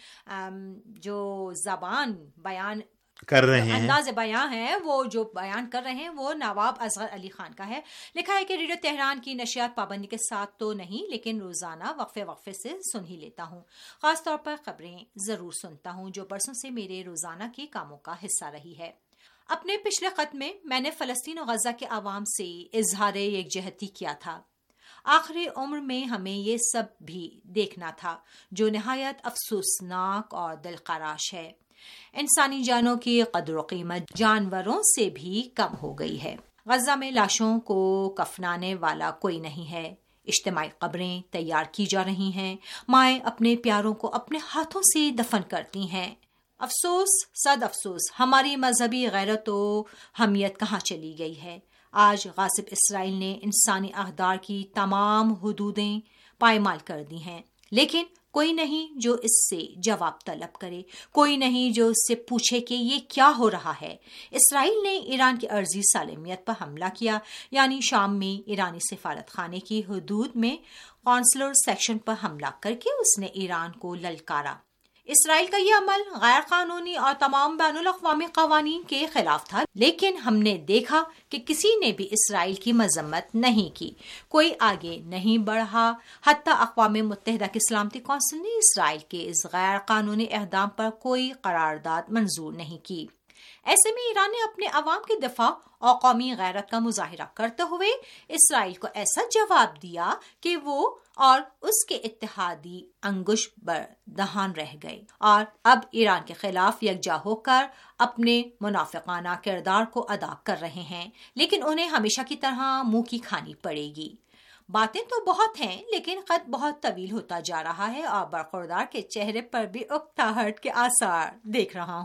جو زبان بیان کر رہے ہیں، انداز بیان ہے، وہ جو بیان کر رہے ہیں وہ نواب اصغر علی خان کا ہے۔ لکھا ہے کہ ریڈیو تہران کی نشریات پابندی کے ساتھ تو نہیں، لیکن روزانہ وقفے وقفے سے سن ہی لیتا ہوں، خاص طور پر خبریں ضرور سنتا ہوں جو برسوں سے میرے روزانہ کے کاموں کا حصہ رہی ہے۔ اپنے پچھلے خط میں میں نے فلسطین و غزہ کے عوام سے اظہار یکجہتی کیا تھا۔ آخری عمر میں ہمیں یہ سب بھی دیکھنا تھا جو نہایت افسوسناک اور دلخراش ہے۔ انسانی جانوں کی قدر و قیمت جانوروں سے بھی کم ہو گئی ہے۔ غزہ میں لاشوں کو کفنانے والا کوئی نہیں ہے، اجتماعی قبریں تیار کی جا رہی ہیں، مائیں اپنے پیاروں کو اپنے ہاتھوں سے دفن کرتی ہیں۔ افسوس، صد افسوس، ہماری مذہبی غیرت و حمیت کہاں چلی گئی ہے۔ آج غاصب اسرائیل نے انسانی اقدار کی تمام حدودیں پائمال کر دی ہیں، لیکن کوئی نہیں جو اس سے جواب طلب کرے، کوئی نہیں جو اس سے پوچھے کہ یہ کیا ہو رہا ہے۔ اسرائیل نے ایران کی عرضی سالمیت پر حملہ کیا، یعنی شام میں ایرانی سفارت خانے کی حدود میں قونسلر سیکشن پر حملہ کر کے اس نے ایران کو للکارا۔ اسرائیل کا یہ عمل غیر قانونی اور تمام بین الاقوامی قوانین کے خلاف تھا، لیکن ہم نے دیکھا کہ کسی نے بھی اسرائیل کی مذمت نہیں کی، کوئی آگے نہیں بڑھا، حتیٰ اقوام متحدہ کی سلامتی کونسل نے اسرائیل کے اس غیر قانونی اقدام پر کوئی قرارداد منظور نہیں کی۔ ایسے میں ایران نے اپنے عوام کے دفاع اور قومی غیرت کا مظاہرہ کرتے ہوئے اسرائیل کو ایسا جواب دیا کہ وہ اور اس کے اتحادی انگوش بر دہان رہ گئے اور اب ایران کے خلاف یکجا ہو کر اپنے منافقانہ کردار کو ادا کر رہے ہیں، لیکن انہیں ہمیشہ کی طرح منہ کی کھانی پڑے گی۔ باتیں تو بہت ہیں لیکن خط بہت طویل ہوتا جا رہا ہے اور برخوردار کے چہرے پر بھی اکتاہٹ کے آثار دیکھ رہا ہوں۔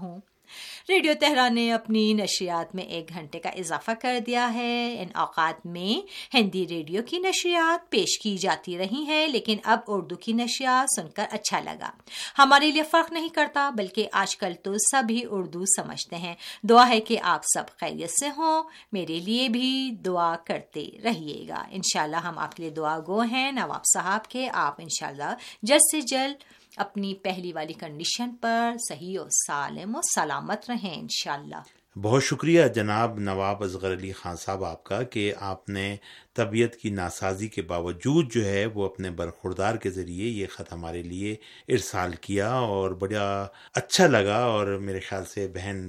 ریڈیو تہران نے اپنی نشریات میں ایک گھنٹے کا اضافہ کر دیا ہے۔ ان اوقات میں ہندی ریڈیو کی نشریات پیش کی جاتی رہی ہیں، لیکن اب اردو کی نشریات سن کر اچھا لگا۔ ہمارے لیے فرق نہیں کرتا، بلکہ آج کل تو سبھی اردو سمجھتے ہیں۔ دعا ہے کہ آپ سب خیریت سے ہوں، میرے لیے بھی دعا کرتے رہیے گا۔ انشاءاللہ ہم آپ کے لیے دعا گو ہیں نواب صاحب کے آپ انشاءاللہ جلد سے جلد اپنی پہلی والی کنڈیشن پر صحیح و سالم و سلامت رہیں انشاءاللہ۔ بہت شکریہ جناب نواب اصغر علی خان صاحب آپ کا کہ آپ نے طبیعت کی ناسازی کے باوجود جو ہے وہ اپنے برخوردار کے ذریعے یہ خط ہمارے لیے ارسال کیا، اور بڑا اچھا لگا۔ اور میرے خیال سے بہن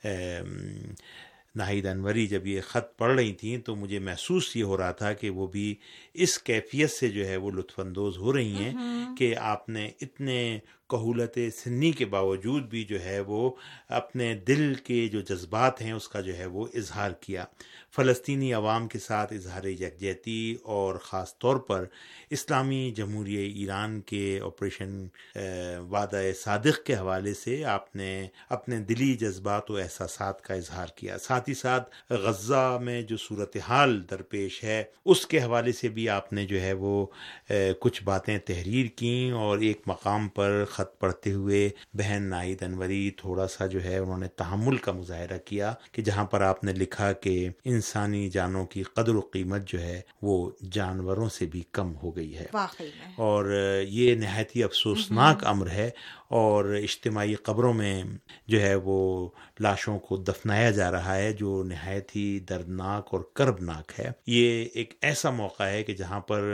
ناہید انوری جب یہ خط پڑھ رہی تھیں تو مجھے محسوس یہ ہو رہا تھا کہ وہ بھی اس کیفیت سے جو ہے وہ لطف اندوز ہو رہی ہیں کہ آپ نے اتنے کہولت سنی کے باوجود بھی جو ہے وہ اپنے دل کے جو جذبات ہیں اس کا جو ہے وہ اظہار کیا۔ فلسطینی عوام کے ساتھ اظہار یکجہتی اور خاص طور پر اسلامی جمہوریہ ایران کے آپریشن وعدہ صادق کے حوالے سے آپ نے اپنے دلی جذبات و احساسات کا اظہار کیا۔ ساتھ ہی ساتھ غزہ میں جو صورتحال درپیش ہے اس کے حوالے سے بھی آپ نے جو ہے وہ کچھ باتیں تحریر کیں، اور ایک مقام پر خط پڑھتے ہوئے بہن ناہید انوری تھوڑا سا جو ہے انہوں نے تحمل کا مظاہرہ کیا کہ جہاں پر آپ نے لکھا کہ انسانی جانوں کی قدر و قیمت جو ہے وہ جانوروں سے بھی کم ہو گئی ہے، اور یہ نہایت ہی افسوسناک امر ہے۔ اور اجتماعی قبروں میں جو ہے وہ لاشوں کو دفنایا جا رہا ہے، جو نہایت ہی دردناک اور کربناک ہے۔ یہ ایک ایسا موقع ہے کہ جہاں پر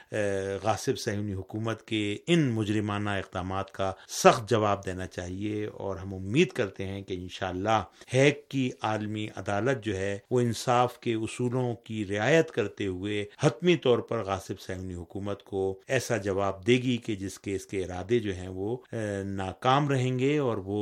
غاصب صہیونی حکومت کے ان مجرمانہ اقدامات کا سخت جواب دینا چاہیے، اور ہم امید کرتے ہیں کہ انشاءاللہ ہیگ کی عالمی عدالت جو ہے وہ انصاف کے اصولوں کی رعایت کرتے ہوئے حتمی طور پر غاصب صہیونی حکومت کو ایسا جواب دے گی کہ جس کے اس کے ارادے جو ہیں وہ ناکام رہیں گے اور وہ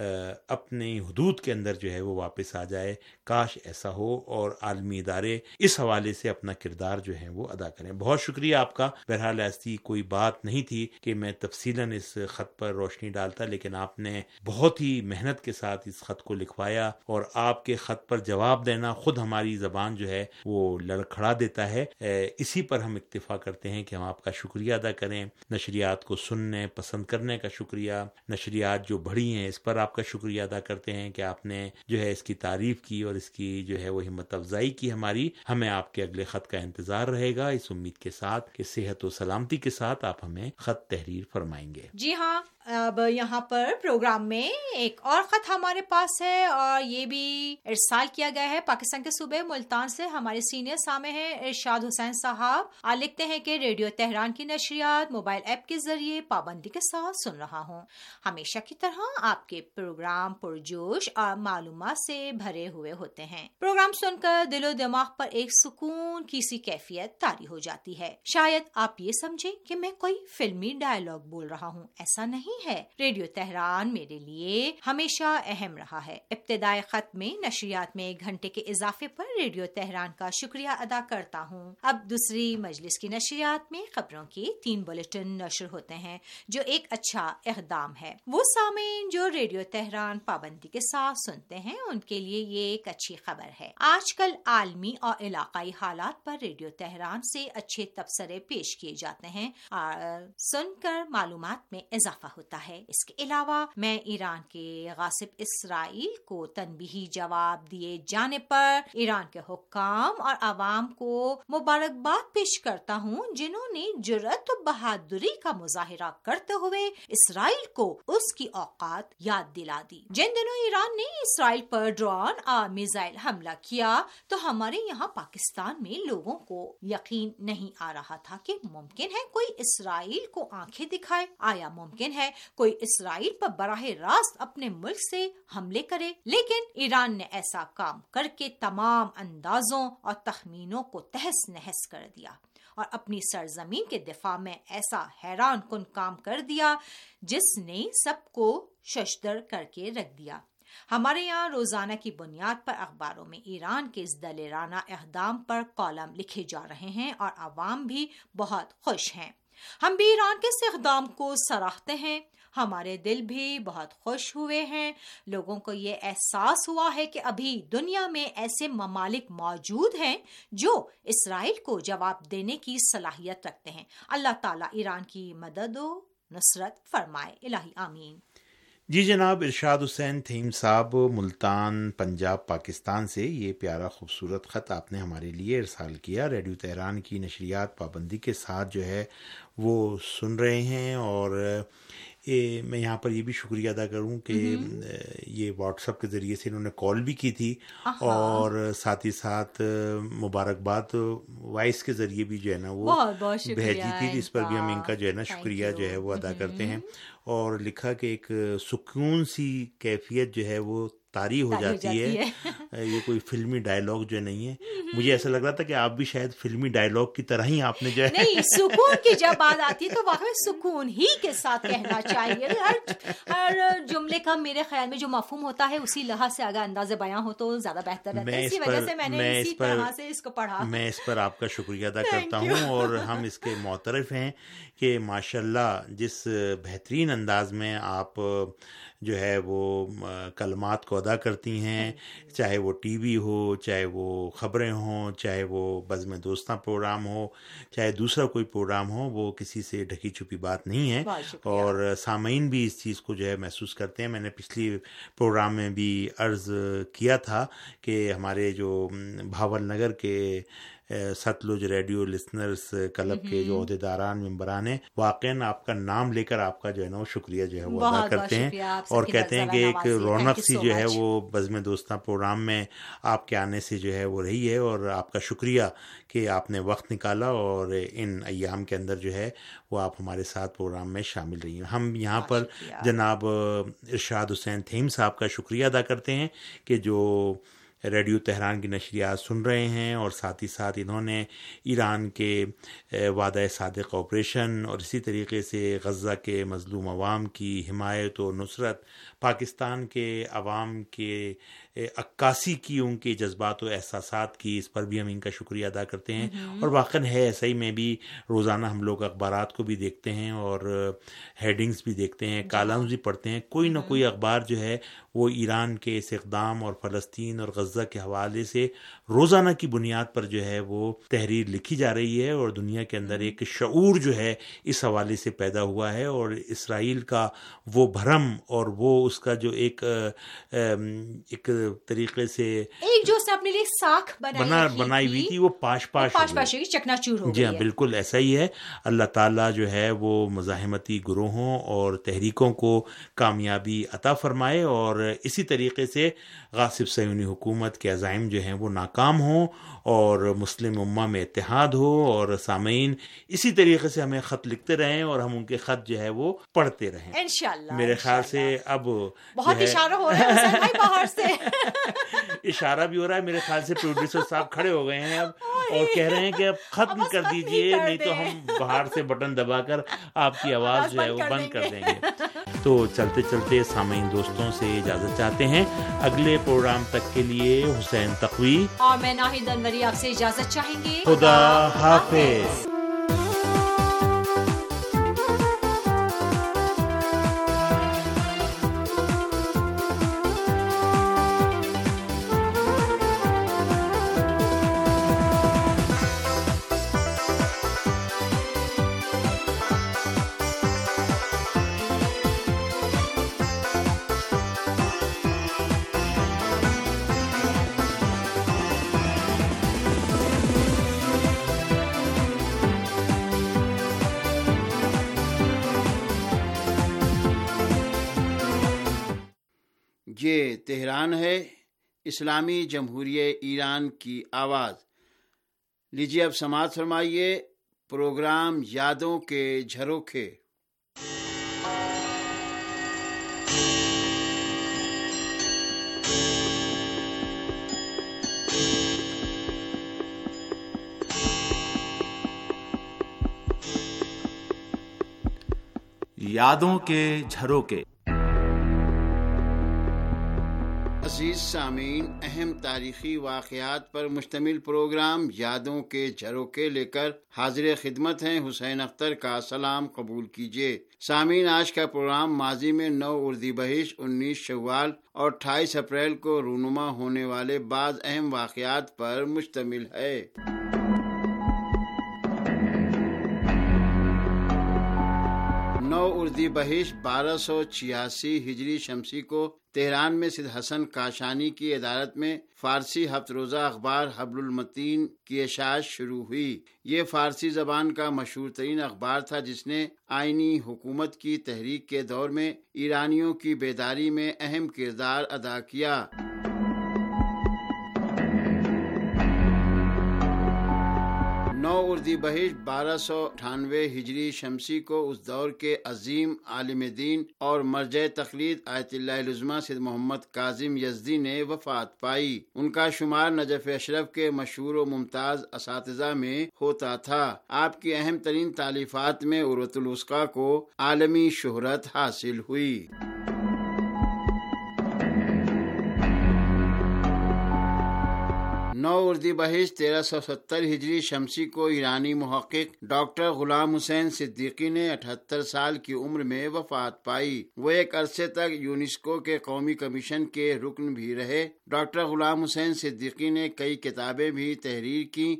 اپنی حدود کے اندر جو ہے وہ واپس آ جائے۔ کاش ایسا ہو اور عالمی ادارے اس حوالے سے اپنا کردار جو ہے وہ ادا کریں۔ بہت شکریہ آپ کا۔ بہرحال ایسی کوئی بات نہیں تھی کہ میں تفصیلاً اس خط پر روشنی ڈالتا، لیکن آپ نے بہت ہی محنت کے ساتھ اس خط کو لکھوایا، اور آپ کے خط پر جواب دینا خود ہماری زبان جو ہے وہ لڑکھڑا دیتا ہے۔ اسی پر ہم اکتفا کرتے ہیں کہ ہم آپ کا شکریہ ادا کریں۔ نشریات کو سننے پسند کرنے کا شکریہ، نشریات جو بڑھی ہیں اس پر آپ کا شکریہ ادا کرتے ہیں کہ آپ نے جو ہے اس کی تعریف کی اور اس کی جو ہے وہ ہمت افزائی کی ہماری۔ ہمیں آپ کے اگلے خط کا انتظار رہے گا، اس امید کے ساتھ کہ صحت و سلامتی کے ساتھ آپ ہمیں خط تحریر فرمائیں گے۔ جی ہاں، اب یہاں پر پروگرام میں ایک اور خط ہمارے پاس ہے، اور یہ بھی ارسال کیا گیا ہے پاکستان کے صوبے ملتان سے۔ ہمارے سینئر سامع ہیں ارشاد حسین صاحب، آ لکھتے ہیں کہ ریڈیو تہران کی نشریات موبائل ایپ کے ذریعے پابندی کے ساتھ سن رہا ہوں۔ ہمیشہ کی طرح آپ کے پروگرام پرجوش اور معلومات سے بھرے ہوئے ہوتے ہیں۔ پروگرام سن کر دل و دماغ پر ایک سکون کی سی کیفیت طاری ہو جاتی ہے۔ شاید آپ یہ سمجھیں کہ میں کوئی فلمی ڈائلاگ بول رہا ہوں، ایسا نہیں ہے۔ ریڈیو تہران میرے لیے ہمیشہ اہم رہا ہے۔ ابتدائی خط میں نشریات میں ایک گھنٹے کے اضافے پر ریڈیو تہران کا شکریہ ادا کرتا ہوں۔ اب دوسری مجلس کی نشریات میں خبروں کے تین بلیٹن نشر ہوتے ہیں، جو ایک اچھا اقدام ہے۔ وہ سامعین جو ریڈیو تہران پابندی کے ساتھ سنتے ہیں ان کے لیے یہ ایک اچھی خبر ہے۔ آج کل عالمی اور علاقائی حالات پر ریڈیو تہران سے اچھے تبصرے پیش کیے جاتے ہیں اور سن کر معلومات میں اضافہ ہوتا ہے۔ اس کے علاوہ میں ایران کے غاصب اسرائیل کو تنبیہی جواب دیے جانے پر ایران کے حکام اور عوام کو مبارکباد پیش کرتا ہوں، جنہوں نے جرأت و بہادری کا مظاہرہ کرتے ہوئے اسرائیل کو اس کی اوقات یاد دلا دی۔ جن دنوں ایران نے اسرائیل پر ڈرون اور میزائل حملہ کیا تو ہمارے یہاں پاکستان میں لوگوں کو یقین نہیں آ رہا تھا کہ ممکن ہے کوئی اسرائیل کو آنکھیں دکھائے، آیا ممکن ہے کوئی اسرائیل پر براہ راست اپنے ملک سے حملے کرے۔ لیکن ایران نے ایسا کام کر کے تمام اندازوں اور تخمینوں کو تہس نہس کر دیا اور اپنی سرزمین کے دفاع میں ایسا حیران کن کام کر دیا جس نے سب کو ششدر کر کے رکھ دیا۔ ہمارے یہاں روزانہ کی بنیاد پر اخباروں میں ایران کے اس دلیرانہ اقدام پر کالم لکھے جا رہے ہیں اور عوام بھی بہت خوش ہیں۔ ہم بھی ایران کے اس اقدام کو سراہتے ہیں. ہمارے دل بھی بہت خوش ہوئے ہیں. لوگوں کو یہ احساس ہوا ہے کہ ابھی دنیا میں ایسے ممالک موجود ہیں جو اسرائیل کو جواب دینے کی صلاحیت رکھتے ہیں. اللہ تعالیٰ ایران کی مدد و نصرت فرمائے. الہی آمین. جی جناب، ارشاد حسین تھیم صاحب، ملتان، پنجاب، پاکستان سے یہ پیارا خوبصورت خط آپ نے ہمارے لیے ارسال کیا. ریڈیو تہران کی نشریات پابندی کے ساتھ جو ہے وہ سن رہے ہیں، اور اے, میں یہاں پر یہ بھی شکریہ ادا کروں کہ یہ واٹس ایپ کے ذریعے سے انہوں نے کال بھی کی تھی، اور ساتھ ہی ساتھ مبارکباد وائس کے ذریعے بھی جو ہے نا وہ بھیجی تھی. اس پر بھی ہم ان کا جو ہے نا شکریہ جو ہے وہ ادا کرتے ہیں. اور لکھا کہ ایک سکون سی کیفیت جو ہے وہ طاری ہو جاتی ہے. یہ کوئی فلمی ڈائلاگ جو نہیں ہے. مجھے ایسا لگ رہا تھا کہ آپ بھی شاید فلمی ڈائلاگ کی طرح ہی آپ نے جو ہے نہیں، سکون کی جب بات آتی ہے تو واقعی سکون ہی کے ساتھ کہنا چاہیے. ہر ہر جملے کا میرے خیال میں جو مفہوم ہوتا ہے اسی لحاظ سے اگر انداز بیاں ہو تو زیادہ بہتر رہتا ہے. اسی وجہ سے میں نے اسی طرح سے اس کو پڑھا. میں اس پر آپ کا شکریہ ادا کرتا ہوں، اور ہم اس کے معترف ہیں کہ ماشاءاللہ جس بہترین انداز میں آپ جو ہے وہ کلمات کو ادا کرتی ہیں، چاہے وہ ٹی وی ہو، چاہے وہ خبریں ہوں، چاہے وہ بزم دوستاں پروگرام ہو، چاہے دوسرا کوئی پروگرام ہو، وہ کسی سے ڈھکی چھپی بات نہیں ہے. اور سامعین بھی اس چیز کو جو ہے محسوس کرتے ہیں. میں نے پچھلی پروگرام میں بھی عرض کیا تھا کہ ہمارے جو بھاول نگر کے ستلج ریڈیو لسنرز کلب کے جو عہدیداران ممبران ہیں، واقعاً آپ کا نام لے کر آپ کا جو ہے نا وہ شکریہ جو ہے وہ ادا کرتے ہیں، اور کہتے ہیں کہ ایک رونق سی جو ہے وہ بزم دوستاں پروگرام میں آپ کے آنے سے جو ہے وہ رہی ہے. اور آپ کا شکریہ کہ آپ نے وقت نکالا اور ان ایام کے اندر جو ہے وہ آپ ہمارے ساتھ پروگرام میں شامل رہی ہیں. ہم یہاں پر جناب ارشاد حسین تھیم صاحب کا شکریہ ادا کرتے ہیں کہ جو ریڈیو تہران کی نشریات سن رہے ہیں، اور ساتھ ہی ساتھ انہوں نے ایران کے وعدہ صادق آپریشن اور اسی طریقے سے غزہ کے مظلوم عوام کی حمایت و نصرت، پاکستان کے عوام کے عکاسی کی، ان کے جذبات و احساسات کی، اس پر بھی ہم ان کا شکریہ ادا کرتے ہیں. اور واقعاً ہے ایسا ہی. میں بھی روزانہ ہم لوگ اخبارات کو بھی دیکھتے ہیں اور ہیڈنگز بھی دیکھتے ہیں، کالمز بھی پڑھتے ہیں. کوئی نہ کوئی اخبار جو ہے وہ ایران کے اس اقدام اور فلسطین اور غزہ کے حوالے سے روزانہ کی بنیاد پر جو ہے وہ تحریر لکھی جا رہی ہے، اور دنیا کے اندر ایک شعور جو ہے اس حوالے سے پیدا ہوا ہے. اور اسرائیل کا وہ بھرم اور وہ اس کا جو ایک ایک طریقے سے ایک جو اس نے اپنے لیے ساکھ بنائی ہوئی تھی وہ پاش پاش پاش پاش چکنا چور ہو گئی. جی ہاں، بالکل ایسا ہی ہے. اللہ تعالیٰ جو ہے وہ مزاحمتی گروہوں اور تحریکوں کو کامیابی عطا فرمائے، اور اسی طریقے سے غاصب صہیونی حکومت کے عزائم جو ہیں وہ ناکام ہوں، اور مسلم امہ میں اتحاد ہو. اور سامعین اسی طریقے سے ہمیں خط لکھتے رہیں اور ہم ان کے خط جو ہے وہ پڑھتے رہیں انشاءاللہ. میرے خیال سے اب بہت اشارہ ہو رہا ہے حسین بھائی باہر سے اشارہ بھی ہو رہا ہے. میرے خیال سے پروڈیوسر صاحب کھڑے ہو گئے ہیں اب اور کہہ رہے ہیں کہ اب ختم کر دیجئے، نہیں تو ہم باہر سے بٹن دبا کر آپ کی آواز جو ہے وہ بند کر دیں گے. تو چلتے چلتے سامعین دوستوں سے اجازت چاہتے ہیں. اگلے پروگرام تک کے لیے حسین تقوی اور میں ناہید انوری آپ سے اجازت چاہیں گے. خدا حافظ. یہ تہران ہے، اسلامی جمہوریہ ایران کی آواز. لیجیے اب سماعت فرمائیے پروگرام یادوں کے جھروکے. یادوں کے جھروکے. عزیز عزیز سامعین، اہم تاریخی واقعات پر مشتمل پروگرام یادوں کے جھروکے لے کر حاضر خدمت ہیں حسین اختر کا سلام قبول کیجیے۔ سامعین، آج کا پروگرام ماضی میں نو اردیبہشت، انیس شوال اور اٹھائیس اپریل کو رونما ہونے والے بعض اہم واقعات پر مشتمل ہے۔ نو اردیبہشت بارہ سو چھیاسی ہجری شمسی کو تہران میں سید حسن کاشانی کی عدالت میں فارسی ہفت روزہ اخبار حبل المتین کی اشاعت شروع ہوئی۔ یہ فارسی زبان کا مشہور ترین اخبار تھا جس نے آئینی حکومت کی تحریک کے دور میں ایرانیوں کی بیداری میں اہم کردار ادا کیا۔ نو اردیبہشت بارہ سو اٹھانوے ہجری شمسی کو اس دور کے عظیم عالم دین اور مرجع تقلید آیت اللہ العظمیٰ سید محمد کاظم یزدی نے وفات پائی۔ ان کا شمار نجف اشرف کے مشہور و ممتاز اساتذہ میں ہوتا تھا۔ آپ کی اہم ترین تالیفات میں عروۃ الوثقی کو عالمی شہرت حاصل ہوئی۔ نو اردیبہشت تیرہ سو ستر ہجری شمسی کو ایرانی محقق ڈاکٹر غلام حسین صدیقی نے اٹھہتر سال کی عمر میں وفات پائی۔ وہ ایک عرصے تک یونیسکو کے قومی کمیشن کے رکن بھی رہے۔ ڈاکٹر غلام حسین صدیقی نے کئی کتابیں بھی تحریر کی۔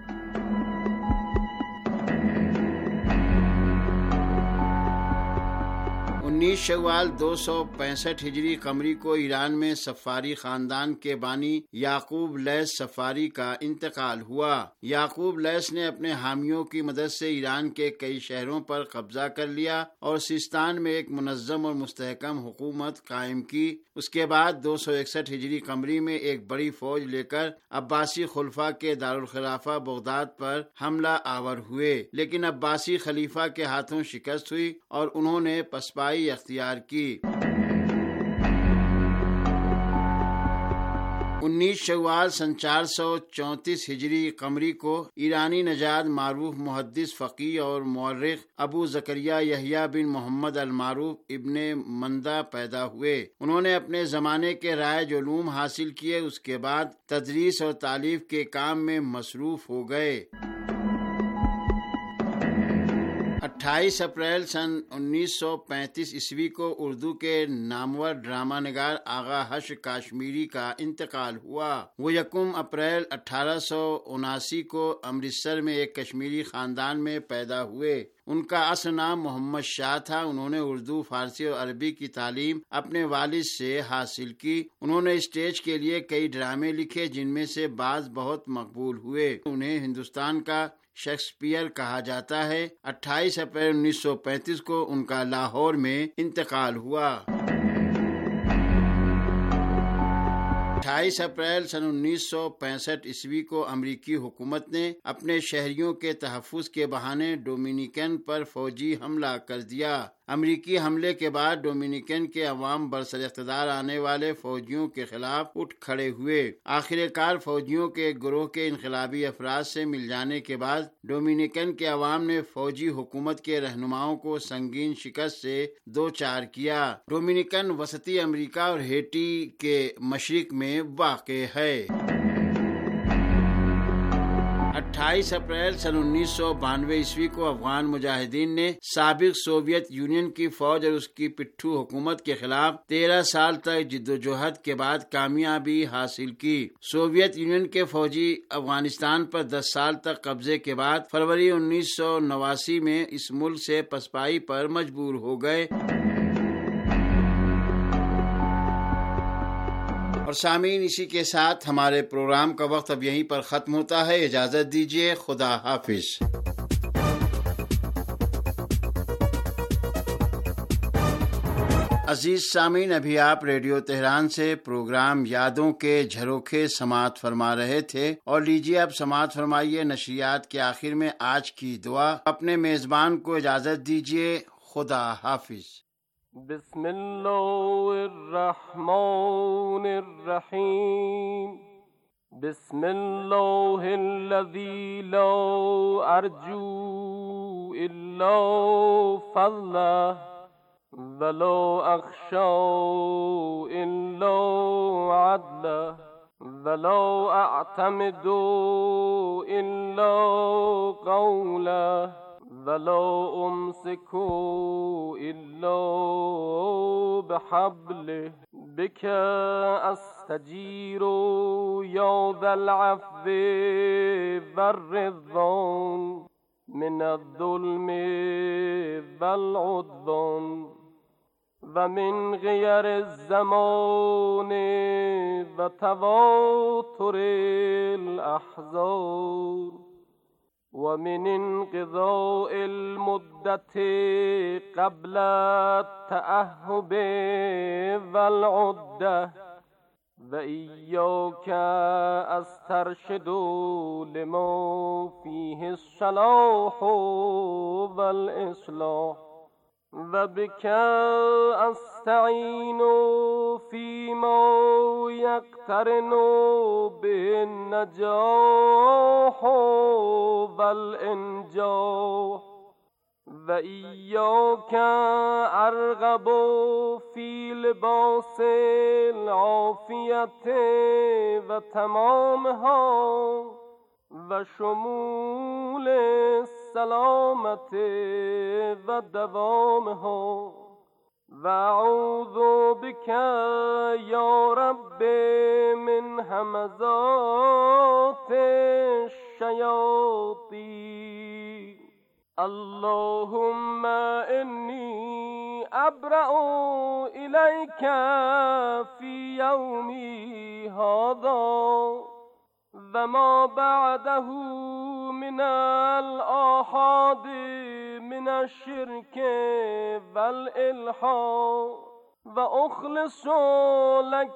انیس شوال دو سو پینسٹھ ہجری قمری کو ایران میں صفاری خاندان کے بانی یعقوب لیث صفاری کا انتقال ہوا۔ یعقوب لیث نے اپنے حامیوں کی مدد سے ایران کے کئی شہروں پر قبضہ کر لیا اور سیستان میں ایک منظم اور مستحکم حکومت قائم کی۔ اس کے بعد دو سو اکسٹھ ہجری قمری میں ایک بڑی فوج لے کر عباسی خلفاء کے دارالخلافہ بغداد پر حملہ آور ہوئے، لیکن عباسی خلیفہ کے ہاتھوں شکست ہوئی اور انہوں نے پسپائی اختیار کی۔ انیس شوال سن چار سو چونتیس ہجری قمری کو ایرانی نژاد معروف محدث فقیہ اور مورخ ابو زکریا یحییٰ بن محمد المعروف ابن مندہ پیدا ہوئے۔ انہوں نے اپنے زمانے کے رائج علوم حاصل کیے، اس کے بعد تدریس اور تالیف کے کام میں مصروف ہو گئے۔ اٹھائیس اپریل سن انیس سو پینتیس عیسوی کو اردو کے نامور ڈرامہ نگار آغا حشر کاشمیری کا انتقال ہوا۔ وہ یکم اپریل اٹھارہ سو اناسی کو امرتسر میں ایک کشمیری خاندان میں پیدا ہوئے۔ ان کا اصل نام محمد شاہ تھا۔ انہوں نے اردو، فارسی اور عربی کی تعلیم اپنے والد سے حاصل کی۔ انہوں نے اسٹیج کے لیے کئی ڈرامے لکھے جن میں سے بعض بہت مقبول ہوئے۔ انہیں ہندوستان کا شیکسپیئر کہا جاتا ہے۔ اٹھائیس اپریل انیس سو پینتیس کو ان کا لاہور میں انتقال ہوا۔ اٹھائیس اپریل سن انیس سو پینسٹھ عیسوی کو امریکی حکومت نے اپنے شہریوں کے تحفظ کے بہانے ڈومینیکن پر فوجی حملہ کر دیا۔ امریکی حملے کے بعد ڈومینیکن کے عوام برسر اقتدار آنے والے فوجیوں کے خلاف اٹھ کھڑے ہوئے۔ آخر کار فوجیوں کے ایک گروہ کے انقلابی افراد سے مل جانے کے بعد ڈومینیکن کے عوام نے فوجی حکومت کے رہنماؤں کو سنگین شکست سے دو چار کیا۔ ڈومینیکن وسطی امریکہ اور ہیٹی کے مشرق میں واقع ہے۔ اٹھائیس اپریل سن انیس سو بانوے عیسوی کو افغان مجاہدین نے سابق سوویت یونین کی فوج اور اس کی پٹھو حکومت کے خلاف تیرہ سال تک جد و جہد کے بعد کامیابی حاصل کی۔ سوویت یونین کے فوجی افغانستان پر دس سال تک قبضے کے بعد فروری انیس سو نواسی میں اس ملک سے پسپائی پر مجبور ہو گئے۔ اور سامعین، اسی کے ساتھ ہمارے پروگرام کا وقت اب یہیں پر ختم ہوتا ہے۔ اجازت دیجیے، خدا حافظ۔ عزیز سامعین، ابھی آپ ریڈیو تہران سے پروگرام یادوں کے جھروکے سماعت فرما رہے تھے، اور لیجیے اب سماعت فرمائیے نشریات کے آخر میں آج کی دعا۔ اپنے میزبان کو اجازت دیجیے، خدا حافظ۔ بسم اللہ الرحمن الرحیم۔ بسم اللہ الذی لا ارجو الا فضلہ ولو أخشى إلا عدله ولو أعتمد إلا قوله ولو أمسك إلا بحبله بك أستجير يا ذا العفو والرضوان من الظلم والعدوان ومن غير الزمان وتواتر الأحزان ومن انقضاء المدة قبل التأهب والعدة وإياك أسترشد لما فيه الصلاح والإصلاح وبك أستعين فيما يقترن به النجاح والإنجاح وإياك أرغب في لباس العافية وتمامها وشمول السلامة ودوامها وأعوذ بك يا رب من همزات الشياطين اللهم إني أبرأ إليك في يومي هذا وما بعده من الآحاد من الشرك والإلحاد وأخلص لك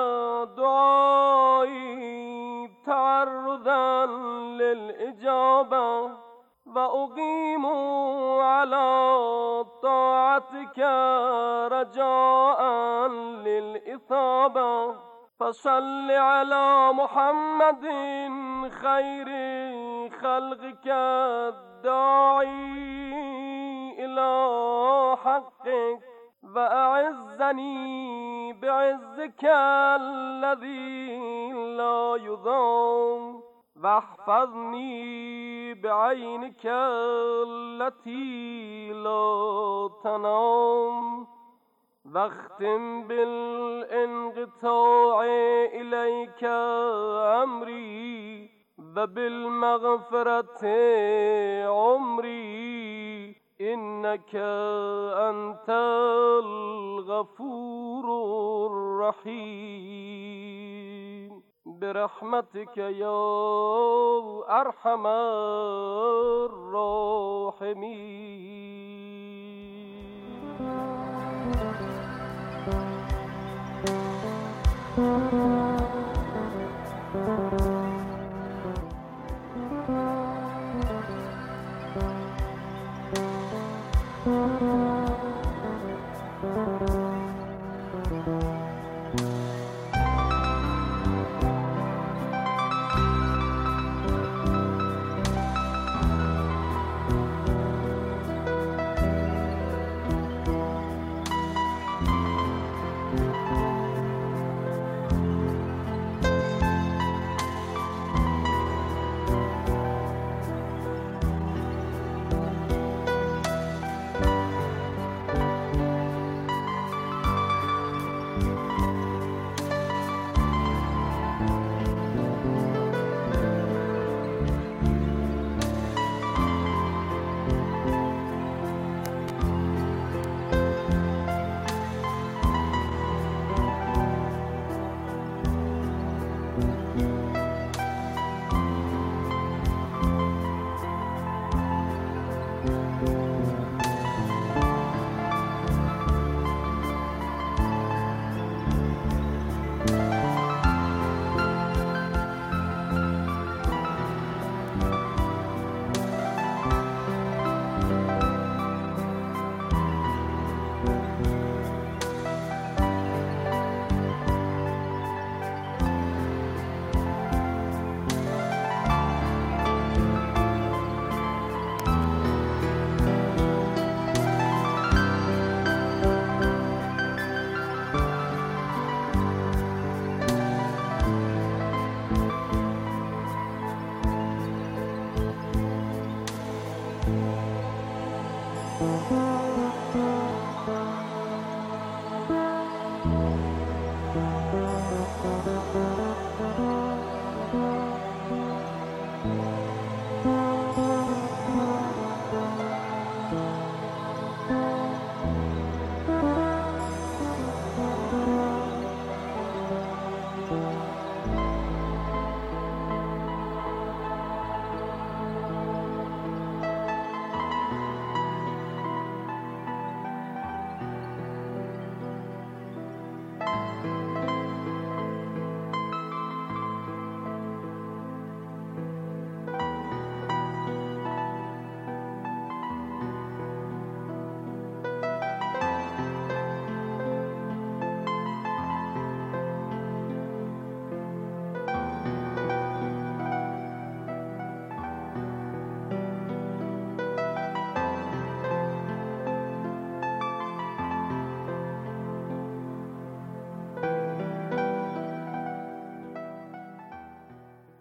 دعائي تعرضا للإجابة وأقيم على طاعتك رجاء للإثابة فصل على محمد خير خلقك الداعي إلى حقك وأعزني بعزك الذي لا يضام واحفظني بعينك التي لا تنام واختم بالانقطاع إليك أمري وبالمغفرة عمري إنك أنت الغفور الرحيم برحمتك يا أرحم الراحمين.